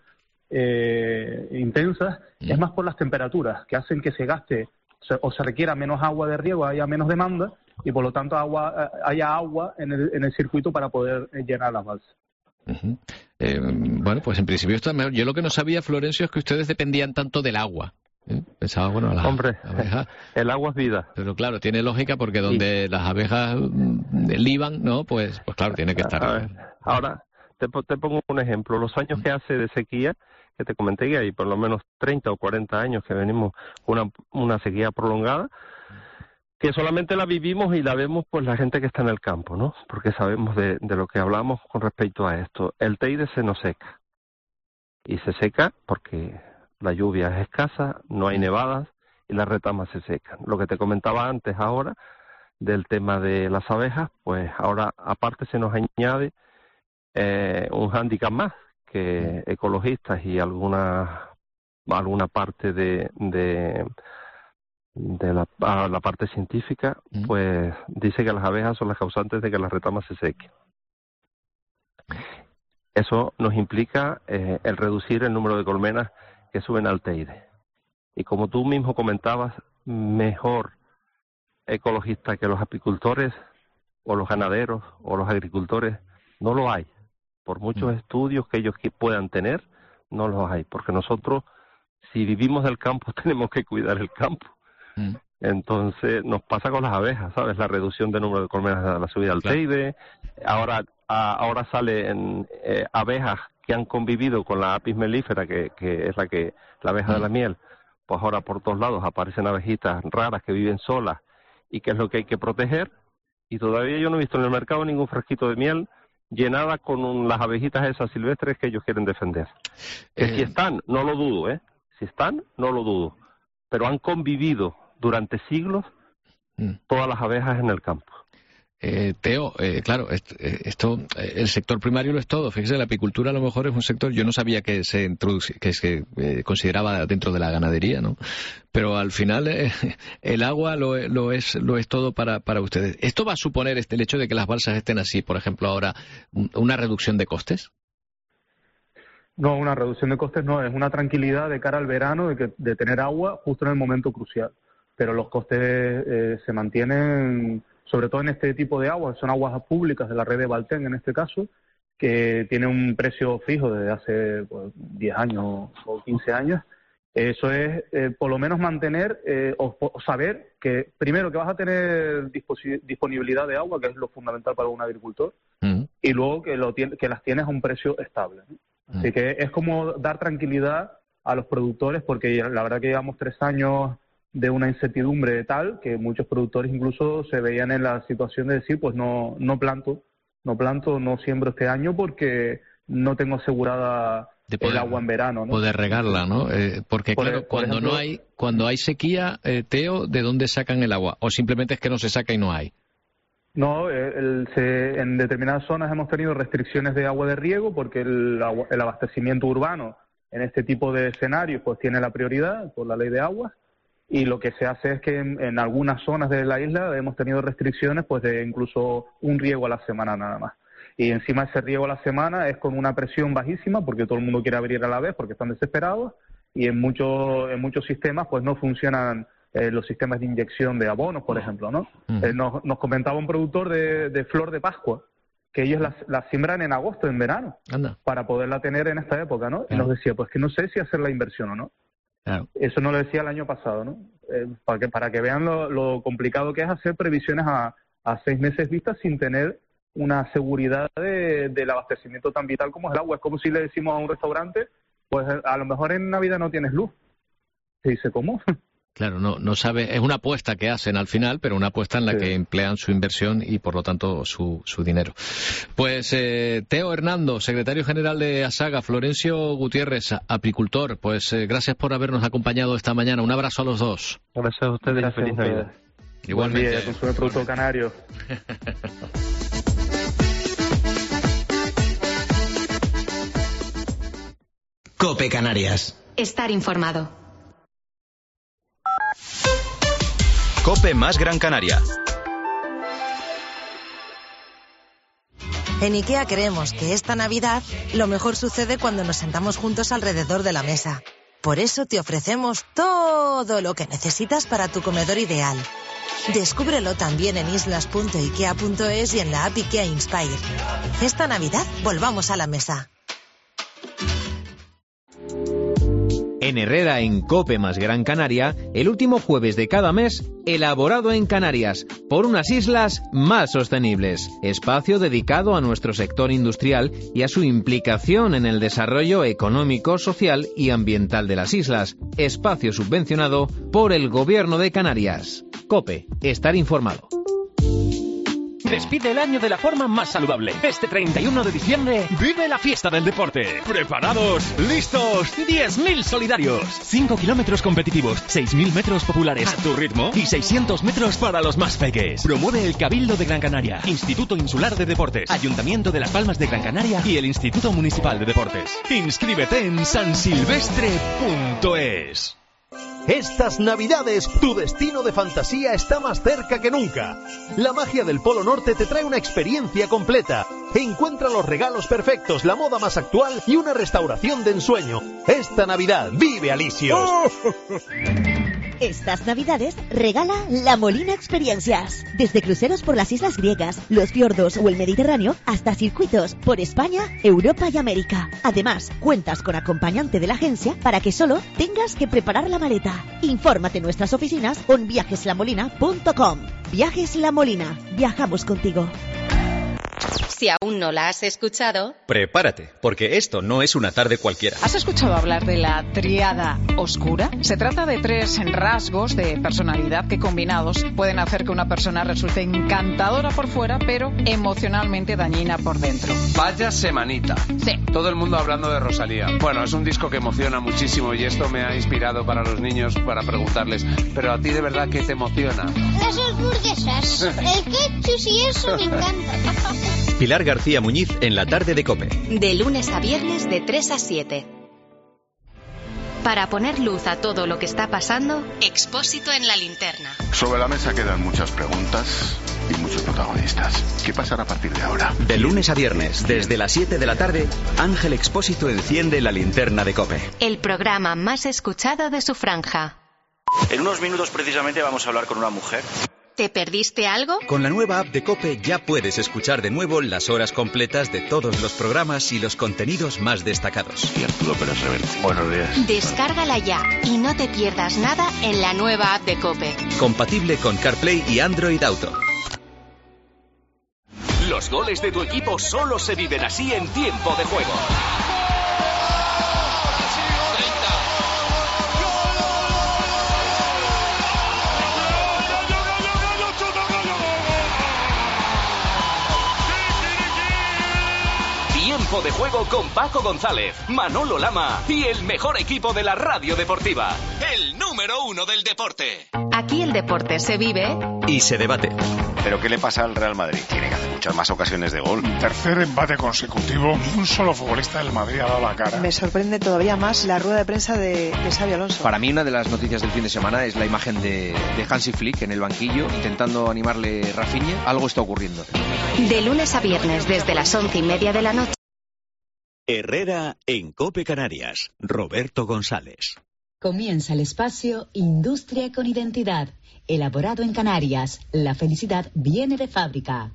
eh, intensas, mm. es más por las temperaturas, que hacen que se gaste o se requiera menos agua de riego, haya menos demanda, y por lo tanto agua, haya agua en el, en el circuito para poder llenar las balsas. Uh-huh. Eh, bueno, pues en principio está mejor. Yo lo que no sabía, Florencio, es que ustedes dependían tanto del agua. ¿Eh? Pensaba, bueno, las Hombre, abejas, el agua es vida. Pero claro, tiene lógica porque donde sí. las abejas liban, ¿no? Pues, pues claro, tiene que estar. A ver, ahora, te, te pongo un ejemplo. Los años que hace de sequía, que te comenté que hay por lo menos treinta o cuarenta años que venimos con una, una sequía prolongada, que solamente la vivimos y la vemos pues la gente que está en el campo, ¿no? Porque sabemos de, de lo que hablamos con respecto a esto. El Teide se nos seca. Y se seca porque la lluvia es escasa, no hay nevadas y las retamas se secan. Lo que te comentaba antes ahora del tema de las abejas, pues ahora aparte se nos añade eh, un hándicap más, que ecologistas y alguna alguna parte de... de de la, a la parte científica, mm. pues dice que las abejas son las causantes de que las retamas se sequen. eso nos implica eh, el reducir el número de colmenas que suben al Teide. Y como tú mismo comentabas, mejor ecologista que los apicultores o los ganaderos o los agricultores no lo hay. Por muchos mm. estudios que ellos puedan tener, no los hay. Porque nosotros, si vivimos del campo, tenemos que cuidar el campo. Mm. Entonces nos pasa con las abejas, ¿sabes? La reducción del número de colmenas a la subida al claro. Teide. Ahora a, ahora salen eh, abejas que han convivido con la apis mellifera, que, que es la que la abeja mm. de la miel. Pues ahora por todos lados aparecen abejitas raras que viven solas y que es lo que hay que proteger. Y todavía yo no he visto en el mercado ningún frasquito de miel llenada con un, las abejitas esas silvestres que ellos quieren defender. Que eh... si están, no lo dudo, ¿eh? Si están, no lo dudo. Pero han convivido durante siglos mm. todas las abejas en el campo. Eh, Teo, eh, claro, esto, esto, el sector primario lo es todo. Fíjese, la apicultura a lo mejor es un sector, yo no sabía que se introduce, que se eh, consideraba dentro de la ganadería, ¿no? Pero al final eh, el agua lo, lo es lo es todo para, para ustedes. ¿Esto va a suponer este, el hecho de que las balsas estén así, por ejemplo, ahora, una reducción de costes? No, una reducción de costes no, es una tranquilidad de cara al verano de, que, de tener agua justo en el momento crucial. Pero los costes eh, se mantienen, sobre todo en este tipo de aguas, son aguas públicas de la red de Valten en este caso, que tiene un precio fijo desde hace pues, diez años o quince años. Eso es eh, por lo menos mantener eh, o, o saber que primero que vas a tener disponibilidad de agua, que es lo fundamental para un agricultor, uh-huh. y luego que, lo que las tienes a un precio estable, ¿no? Uh-huh. Así que es como dar tranquilidad a los productores, porque la verdad que llevamos tres años de una incertidumbre tal que muchos productores incluso se veían en la situación de decir, pues no no planto, no planto, no siembro este año porque no tengo asegurada de poder, el agua en verano, ¿no? Poder regarla, ¿no? Eh, porque por, claro, por cuando ejemplo, no hay cuando hay sequía, eh, Teo, ¿de dónde sacan el agua? ¿O simplemente es que no se saca y no hay? No, el, se, en determinadas zonas hemos tenido restricciones de agua de riego porque el, agua, el abastecimiento urbano en este tipo de escenarios pues tiene la prioridad por la ley de aguas. Y lo que se hace es que en, en algunas zonas de la isla hemos tenido restricciones pues de incluso un riego a la semana nada más. Y encima ese riego a la semana es con una presión bajísima porque todo el mundo quiere abrir a la vez porque están desesperados y en muchos en muchos sistemas pues no funcionan eh, los sistemas de inyección de abonos, por ejemplo, ¿no? Uh-huh. Eh, nos, nos comentaba un productor de, de flor de Pascua que ellos la, la siembran en agosto, en verano, Anda. para poderla tener en esta época, ¿no? Y nos decía, pues que no sé si hacer la inversión o no. Claro. Eso no lo decía el año pasado, ¿no? Eh, para que para que vean lo, lo complicado que es hacer previsiones a, a seis meses vistas sin tener una seguridad de, del abastecimiento tan vital como es el agua. Es como si le decimos a un restaurante, pues a lo mejor en Navidad no tienes luz. Se dice, ¿cómo? Claro, no no sabe, es una apuesta que hacen al final, pero una apuesta en la sí. que emplean su inversión y por lo tanto su, su dinero. Pues eh, Teo Hernando, secretario general de ASAGA, Florencio Gutiérrez, apicultor, pues eh, gracias por habernos acompañado esta mañana. Un abrazo a los dos. Gracias a ustedes y feliz Navidad. Igualmente. Buen día, consume producto canario. COPE Canarias. Estar informado. COPE más Gran Canaria. En IKEA creemos que esta Navidad lo mejor sucede cuando nos sentamos juntos alrededor de la mesa. Por eso te ofrecemos todo lo que necesitas para tu comedor ideal. Descúbrelo también en islas punto ikea punto es y en la app IKEA Inspire. Esta Navidad volvamos a la mesa. En Herrera, en COPE más Gran Canaria, el último jueves de cada mes, elaborado en Canarias, por unas islas más sostenibles. Espacio dedicado a nuestro sector industrial y a su implicación en el desarrollo económico, social y ambiental de las islas. Espacio subvencionado por el Gobierno de Canarias. COPE, estar informado. Despide el año de la forma más saludable. Este treinta y uno de diciembre, vive la fiesta del deporte. ¿Preparados? ¿Listos? diez mil solidarios. cinco kilómetros competitivos, seis mil metros populares a tu ritmo y seiscientos metros para los más peques. Promueve el Cabildo de Gran Canaria, Instituto Insular de Deportes, Ayuntamiento de Las Palmas de Gran Canaria y el Instituto Municipal de Deportes. Inscríbete en sansilvestre punto es. Estas Navidades, tu destino de fantasía está más cerca que nunca. La magia del Polo Norte te trae una experiencia completa. Encuentra los regalos perfectos, la moda más actual y una restauración de ensueño. Esta Navidad, vive Alisios. Estas Navidades regala La Molina Experiencias. Desde cruceros por las islas griegas, los fiordos o el Mediterráneo, hasta circuitos por España, Europa y América. Además, cuentas con acompañante de la agencia para que solo tengas que preparar la maleta. Infórmate en nuestras oficinas o en viajes la molina punto com. Viajes La Molina. Viajamos contigo. Si aún no la has escuchado, prepárate, porque esto no es una tarde cualquiera. ¿Has escuchado hablar de la tríada oscura? Se trata de tres rasgos de personalidad que combinados pueden hacer que una persona resulte encantadora por fuera, pero emocionalmente dañina por dentro. Vaya semanita. Sí. Todo el mundo hablando de Rosalía. Bueno, es un disco que emociona muchísimo y esto me ha inspirado para los niños para preguntarles, ¿pero a ti de verdad qué te emociona? Las hamburguesas, el ketchup y eso me encanta. Pilar García Muñiz en la tarde de COPE. De lunes a viernes de tres a siete. Para poner luz a todo lo que está pasando, Expósito en la linterna. Sobre la mesa quedan muchas preguntas y muchos protagonistas. ¿Qué pasará a partir de ahora? De lunes a viernes, desde las siete de la tarde, Ángel Expósito enciende la linterna de COPE. El programa más escuchado de su franja. En unos minutos precisamente vamos a hablar con una mujer. ¿Te perdiste algo? Con la nueva app de COPE ya puedes escuchar de nuevo las horas completas de todos los programas y los contenidos más destacados. Y Arturo Pérez Reverte. Buenos días. Descárgala ya y no te pierdas nada en la nueva app de COPE. Compatible con CarPlay y Android Auto. Los goles de tu equipo solo se viven así en tiempo de juego. Tiempo de juego con Paco González, Manolo Lama y el mejor equipo de la radio deportiva. El número uno del deporte. Aquí el deporte se vive y se debate. ¿Pero qué le pasa al Real Madrid? Tiene que hacer muchas más ocasiones de gol. Tercer empate consecutivo. Ni un solo futbolista del Madrid ha dado la cara. Me sorprende todavía más la rueda de prensa de, de Xabi Alonso. Para mí una de las noticias del fin de semana es la imagen de, de Hansi Flick en el banquillo intentando animarle Rafinha. Algo está ocurriendo. De lunes a viernes desde las once y media de la noche. Herrera en COPE Canarias. Roberto González. Comienza el espacio Industria con Identidad. Elaborado en Canarias. La felicidad viene de fábrica.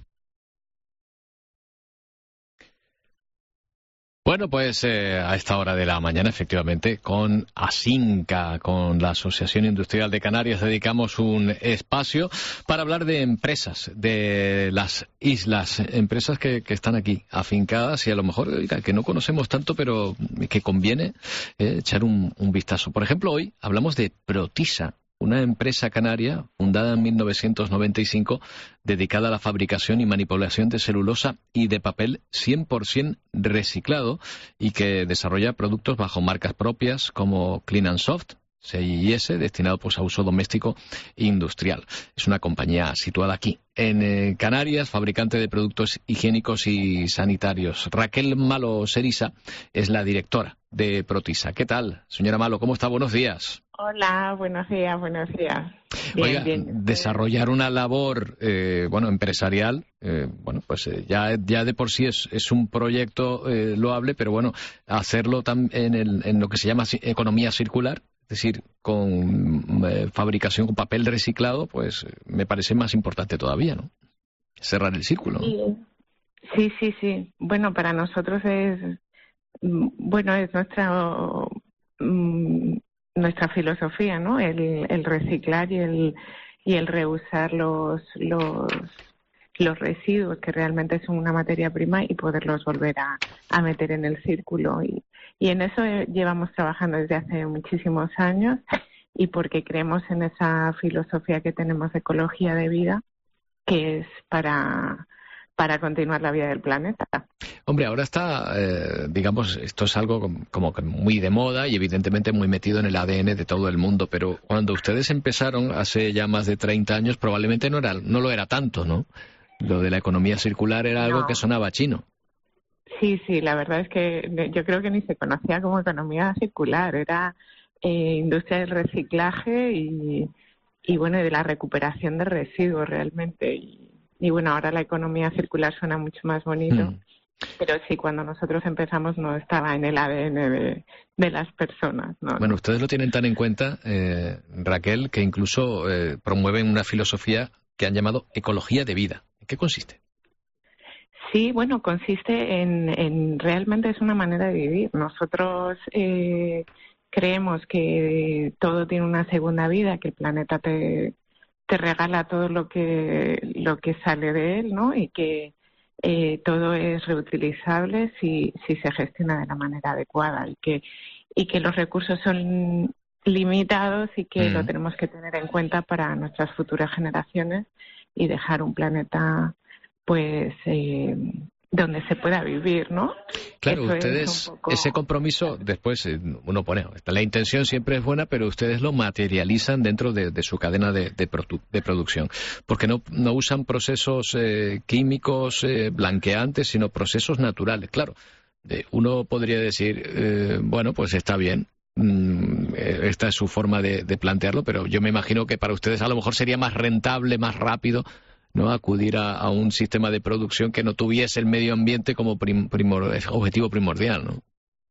Bueno, pues eh, a esta hora de la mañana, efectivamente, con ASINCA, con la Asociación Industrial de Canarias, dedicamos un espacio para hablar de empresas, de las islas, empresas que, que están aquí, afincadas y a lo mejor, oiga, que no conocemos tanto, pero que conviene eh, echar un, un vistazo. Por ejemplo, hoy hablamos de Protisa, una empresa canaria fundada en mil novecientos noventa y cinco dedicada a la fabricación y manipulación de celulosa y de papel cien por ciento reciclado y que desarrolla productos bajo marcas propias como Clean and Soft, C I S, destinado pues a uso doméstico e industrial. Es una compañía situada aquí, en eh, Canarias, fabricante de productos higiénicos y sanitarios. Raquel Malo Serisa es la directora de Protisa. ¿Qué tal, señora Malo? ¿Cómo está? Buenos días. Hola, buenos días, buenos días. Bien, Oiga, bien. desarrollar una labor, eh, bueno, empresarial, eh, bueno, pues eh, ya, ya de por sí es, es un proyecto eh, loable, pero bueno, hacerlo tam en, el, en lo que se llama economía circular, es decir, con eh, fabricación con papel reciclado, pues me parece más importante todavía, ¿no? Cerrar el círculo, ¿no? Sí, sí, sí, sí. Bueno, para nosotros es, bueno, es nuestra... Um, nuestra filosofía, ¿no? El, el reciclar y el y el reusar los los los residuos que realmente son una materia prima y poderlos volver a, a meter en el círculo y, y en eso llevamos trabajando desde hace muchísimos años y porque creemos en esa filosofía que tenemos de ecología de vida que es para para continuar la vida del planeta. Hombre, ahora está, eh, digamos, esto es algo como, como que muy de moda y evidentemente muy metido en el A D N de todo el mundo, pero cuando ustedes empezaron hace ya más de treinta años probablemente no era, no lo era tanto, ¿no? Lo de la economía circular era algo no. que sonaba chino. Sí, sí, la verdad es que yo creo que ni se conocía como economía circular, era eh, industria del reciclaje y, y bueno, de la recuperación de residuos realmente. Y, y bueno, ahora la economía circular suena mucho más bonito. Mm. Pero sí, cuando nosotros empezamos no estaba en el A D N de, de las personas. ¿no? Bueno, ustedes lo tienen tan en cuenta, eh, Raquel, que incluso eh, promueven una filosofía que han llamado ecología de vida. ¿En qué consiste? Sí, bueno, consiste en, en realmente es una manera de vivir. Nosotros eh, creemos que todo tiene una segunda vida, que el planeta te, te regala todo lo que, lo que sale de él, ¿no? Y que Eh, todo es reutilizable si, si se gestiona de la manera adecuada y que, y que los recursos son limitados y que mm. lo tenemos que tener en cuenta para nuestras futuras generaciones y dejar un planeta pues eh, donde se pueda vivir, ¿no? Claro, Eso ustedes, poco... ese compromiso, después uno pone, la intención siempre es buena, pero ustedes lo materializan dentro de, de su cadena de, de, produ de producción, porque no, no usan procesos eh, químicos eh, blanqueantes, sino procesos naturales. Claro, eh, uno podría decir, eh, bueno, pues está bien, mm, esta es su forma de, de plantearlo, pero yo me imagino que para ustedes a lo mejor sería más rentable, más rápido, ¿no? Acudir a, a un sistema de producción que no tuviese el medio ambiente como prim, primor, objetivo primordial, ¿no?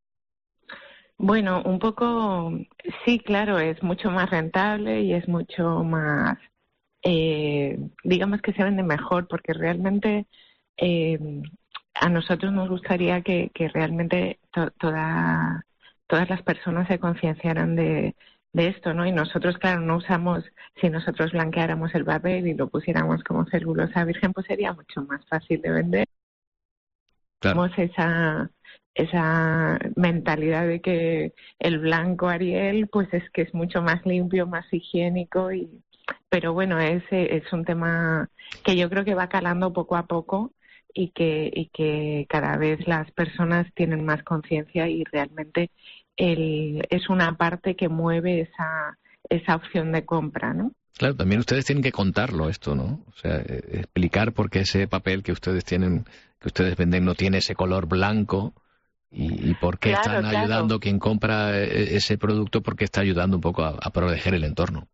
Bueno, un poco, sí, claro, es mucho más rentable y es mucho más, eh, digamos que se vende mejor, porque realmente eh, a nosotros nos gustaría que, que realmente to, toda, todas las personas se concienciaran de de esto, ¿no? Y nosotros, claro, no usamos, si nosotros blanqueáramos el papel y lo pusiéramos como celulosa virgen, pues sería mucho más fácil de vender. Tenemos claro. esa, esa mentalidad de que el blanco Ariel, pues es que es mucho más limpio, más higiénico, y pero bueno, ese es un tema que yo creo que va calando poco a poco y que, y que cada vez las personas tienen más conciencia y realmente El, es una parte que mueve esa, esa opción de compra, ¿no? Claro, también ustedes tienen que contarlo esto, ¿no? O sea, eh, explicar por qué ese papel que ustedes tienen, que ustedes venden no tiene ese color blanco y, y por qué claro, están claro. ayudando quien compra ese producto, porque está ayudando un poco a, a proteger el entorno.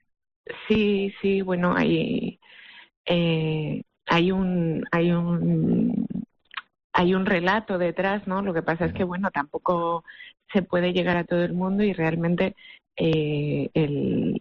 Sí, sí, bueno, hay eh, hay un hay un hay un relato detrás, ¿no? Lo que pasa es que, bueno, tampoco se puede llegar a todo el mundo y realmente eh, el,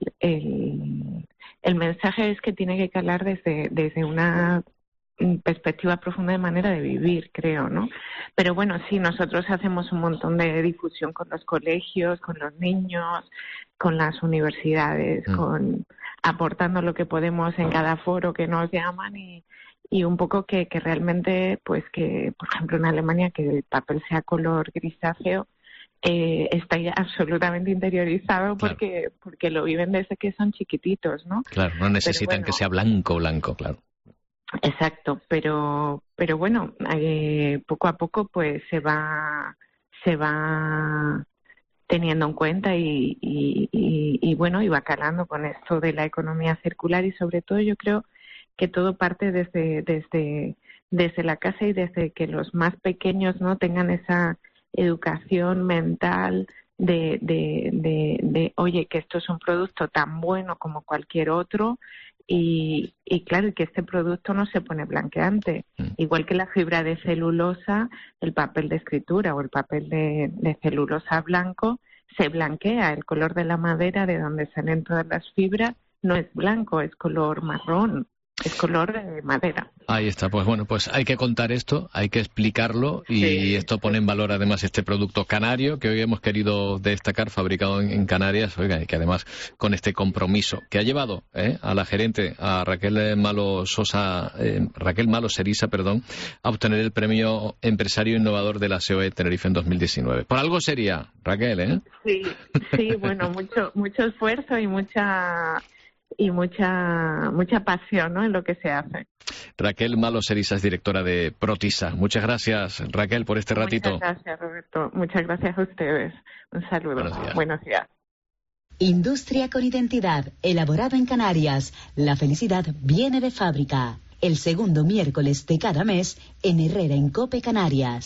el, el mensaje es que tiene que calar desde, desde una perspectiva profunda de manera de vivir, creo, ¿no? Pero bueno, sí, nosotros hacemos un montón de difusión con los colegios, con los niños, con las universidades, mm. con aportando lo que podemos en cada foro que nos llaman y y un poco que, que realmente, pues que, por ejemplo, en Alemania, que el papel sea color grisáceo, eh, está ya absolutamente interiorizado porque claro. porque lo viven desde que son chiquititos, ¿no? Claro, no necesitan bueno, que sea blanco, blanco, claro. Exacto, pero pero bueno, eh, poco a poco pues se va se va teniendo en cuenta y, y, y, y bueno, y va calando con esto de la economía circular y sobre todo yo creo que todo parte desde desde desde la casa y desde que los más pequeños no tengan esa educación mental de de, de de oye, que esto es un producto tan bueno como cualquier otro y, y claro, que este producto no se pone blanqueante, mm. igual que la fibra de celulosa, el papel de escritura o el papel de, de celulosa blanco se blanquea, el color de la madera de donde salen todas las fibras no es blanco, es color marrón. Es color de madera. Ahí está, pues bueno, pues hay que contar esto, hay que explicarlo y sí, esto pone en valor además este producto canario que hoy hemos querido destacar, fabricado en, en Canarias, oiga, y que además con este compromiso que ha llevado eh, a la gerente, a Raquel Malo Sosa, eh, Raquel Malo Serisa, perdón, a obtener el premio Empresario Innovador de la C O E Tenerife en dos mil diecinueve. Por algo sería, Raquel, ¿eh? Sí, sí, bueno, mucho, mucho esfuerzo y mucha... y mucha mucha pasión, ¿no?, en lo que se hace. Raquel Malo Serisa es directora de Protisa. Muchas gracias, Raquel, por este ratito. Muchas gracias, Roberto. Muchas gracias a ustedes. Un saludo. Buenos días. Buenos días. Industria con identidad, elaborado en Canarias. La felicidad viene de fábrica. El segundo miércoles de cada mes en Herrera en COPE Canarias.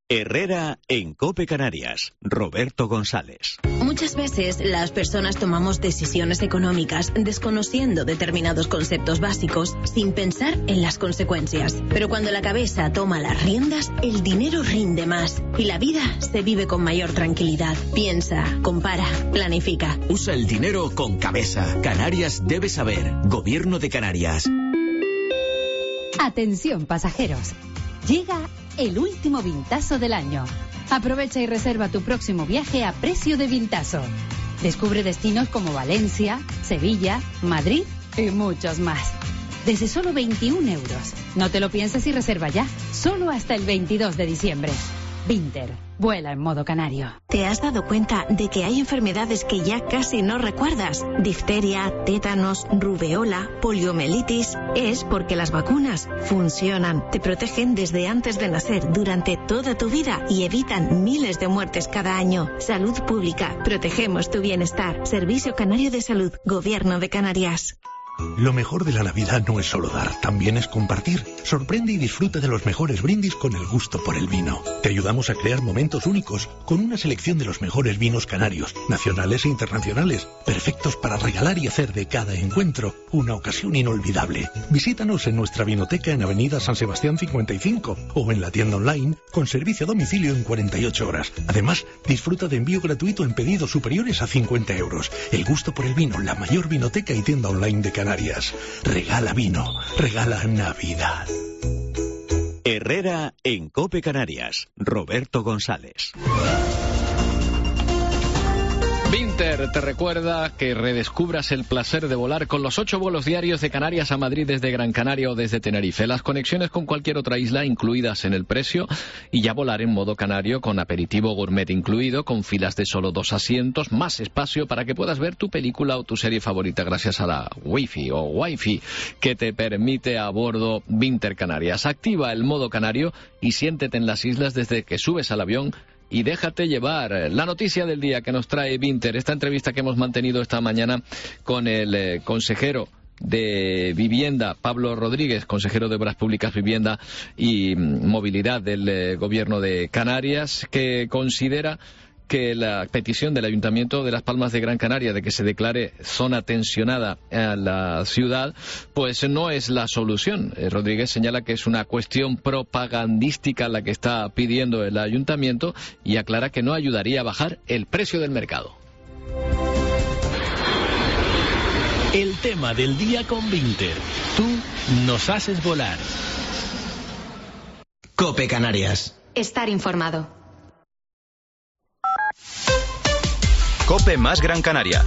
Herrera en COPE Canarias. Roberto González. Muchas veces las personas tomamos decisiones económicas desconociendo determinados conceptos básicos sin pensar en las consecuencias. Pero cuando la cabeza toma las riendas, el dinero rinde más y la vida se vive con mayor tranquilidad. Piensa, compara, planifica. Usa el dinero con cabeza. Canarias debe saber. Gobierno de Canarias. Atención, pasajeros. Llega el último vintazo del año. Aprovecha y reserva tu próximo viaje a precio de vintazo. Descubre destinos como Valencia, Sevilla, Madrid y muchos más. Desde solo veintiún euros. No te lo pienses y reserva ya. Solo hasta el veintidós de diciembre. Vinter. Vuela en modo canario. ¿Te has dado cuenta de que hay enfermedades que ya casi no recuerdas? Difteria, tétanos, rubeola, poliomielitis. Es porque las vacunas funcionan. Te protegen desde antes de nacer, durante toda tu vida y evitan miles de muertes cada año. Salud pública. Protegemos tu bienestar. Servicio Canario de Salud. Gobierno de Canarias. Lo mejor de la Navidad no es solo dar, también es compartir. Sorprende y disfruta de los mejores brindis con el gusto por el vino. Te ayudamos a crear momentos únicos con una selección de los mejores vinos canarios, nacionales e internacionales, perfectos para regalar y hacer de cada encuentro una ocasión inolvidable. Visítanos en nuestra vinoteca en Avenida San Sebastián cincuenta y cinco o en la tienda online con servicio a domicilio en cuarenta y ocho horas. Además, disfruta de envío gratuito en pedidos superiores a cincuenta euros. El gusto por el vino, la mayor vinoteca y tienda online de Canarias. Canarias. Regala vino, regala Navidad. Herrera en COPE Canarias. Roberto González. Vinter te recuerda que redescubras el placer de volar con los ocho vuelos diarios de Canarias a Madrid desde Gran Canaria o desde Tenerife. Las conexiones con cualquier otra isla incluidas en el precio y ya volar en modo canario con aperitivo gourmet incluido, con filas de solo dos asientos, más espacio para que puedas ver tu película o tu serie favorita gracias a la Wi-Fi o Wi-Fi que te permite a bordo Vinter Canarias. Activa el modo canario y siéntete en las islas desde que subes al avión y déjate llevar. La noticia del día que nos trae Vinter, esta entrevista que hemos mantenido esta mañana con el eh, consejero de Vivienda, Pablo Rodríguez, consejero de Obras Públicas, Vivienda y Movilidad del eh, Gobierno de Canarias, que considera que la petición del Ayuntamiento de Las Palmas de Gran Canaria de que se declare zona tensionada a la ciudad, pues no es la solución. Eh, Rodríguez señala que es una cuestión propagandística la que está pidiendo el Ayuntamiento y aclara que no ayudaría a bajar el precio del mercado. El tema del día con Vinter. Tú nos haces volar. COPE Canarias. Estar informado. COPE más Gran Canaria.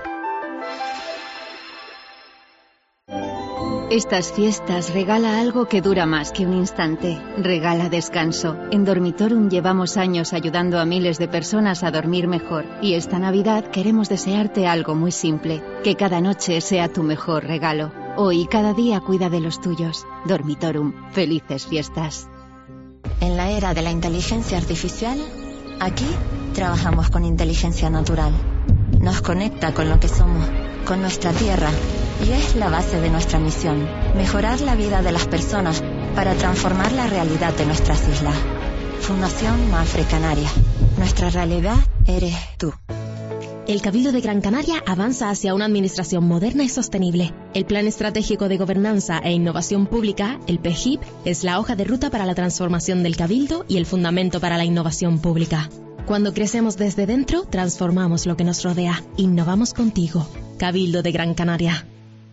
Estas fiestas regala algo que dura más que un instante. Regala descanso. En Dormitorum llevamos años ayudando a miles de personas a dormir mejor. Y esta Navidad queremos desearte algo muy simple. Que cada noche sea tu mejor regalo. Hoy cada día cuida de los tuyos. Dormitorum. Felices fiestas. En la era de la inteligencia artificial, aquí trabajamos con inteligencia natural. Nos conecta con lo que somos, con nuestra tierra, y es la base de nuestra misión: mejorar la vida de las personas para transformar la realidad de nuestras islas. Fundación Mafre Canaria. Nuestra realidad eres tú. El Cabildo de Gran Canaria avanza hacia una administración moderna y sostenible. El Plan Estratégico de Gobernanza e Innovación Pública, el P E G I P, es la hoja de ruta para la transformación del Cabildo y el fundamento para la innovación pública. Cuando crecemos desde dentro, transformamos lo que nos rodea. Innovamos contigo. Cabildo de Gran Canaria.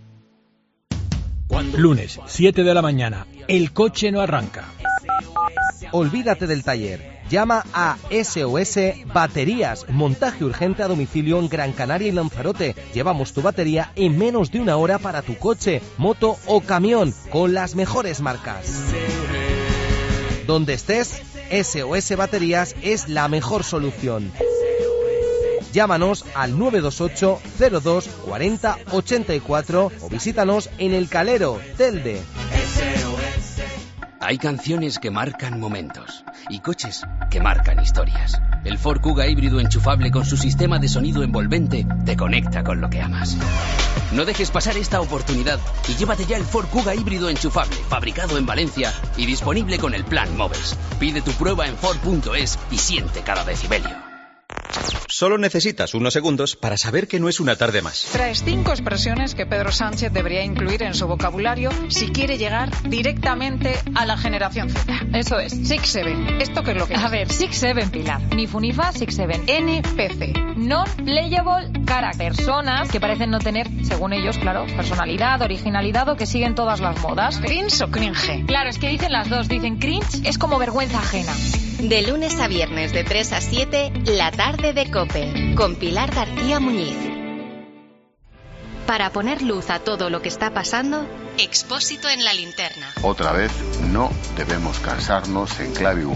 Lunes, siete de la mañana. El coche no arranca. Olvídate del taller. Llama a S O S Baterías. Montaje urgente a domicilio en Gran Canaria y Lanzarote. Llevamos tu batería en menos de una hora para tu coche, moto o camión, con las mejores marcas. Donde estés, S O S Baterías es la mejor solución. Llámanos al nueve dos ocho cero dos cuarenta ochenta y cuatro o visítanos en El Calero, Telde. Hay canciones que marcan momentos y coches que marcan historias. El Ford Kuga híbrido enchufable con su sistema de sonido envolvente te conecta con lo que amas. No dejes pasar esta oportunidad y llévate ya el Ford Kuga híbrido enchufable, fabricado en Valencia y disponible con el plan Moves. Pide tu prueba en Ford punto es y siente cada decibelio. Solo necesitas unos segundos para saber que no es una tarde más. Traes cinco expresiones que Pedro Sánchez debería incluir en su vocabulario si quiere llegar directamente a la generación Z. Eso es, six seven. ¿Esto qué es lo que es? A ver, six seven, Pilar. Ni funifa, six seven. N P C. Non-playable character. Personas que parecen no tener, según ellos, claro, personalidad, originalidad o que siguen todas las modas. ¿Cringe o cringe? Claro, es que dicen las dos. Dicen cringe es como vergüenza ajena. De lunes a viernes de tres a siete, La Tarde de COPE, con Pilar García Muñiz. Para poner luz a todo lo que está pasando, Expósito en la Linterna. Otra vez, no debemos cansarnos en clave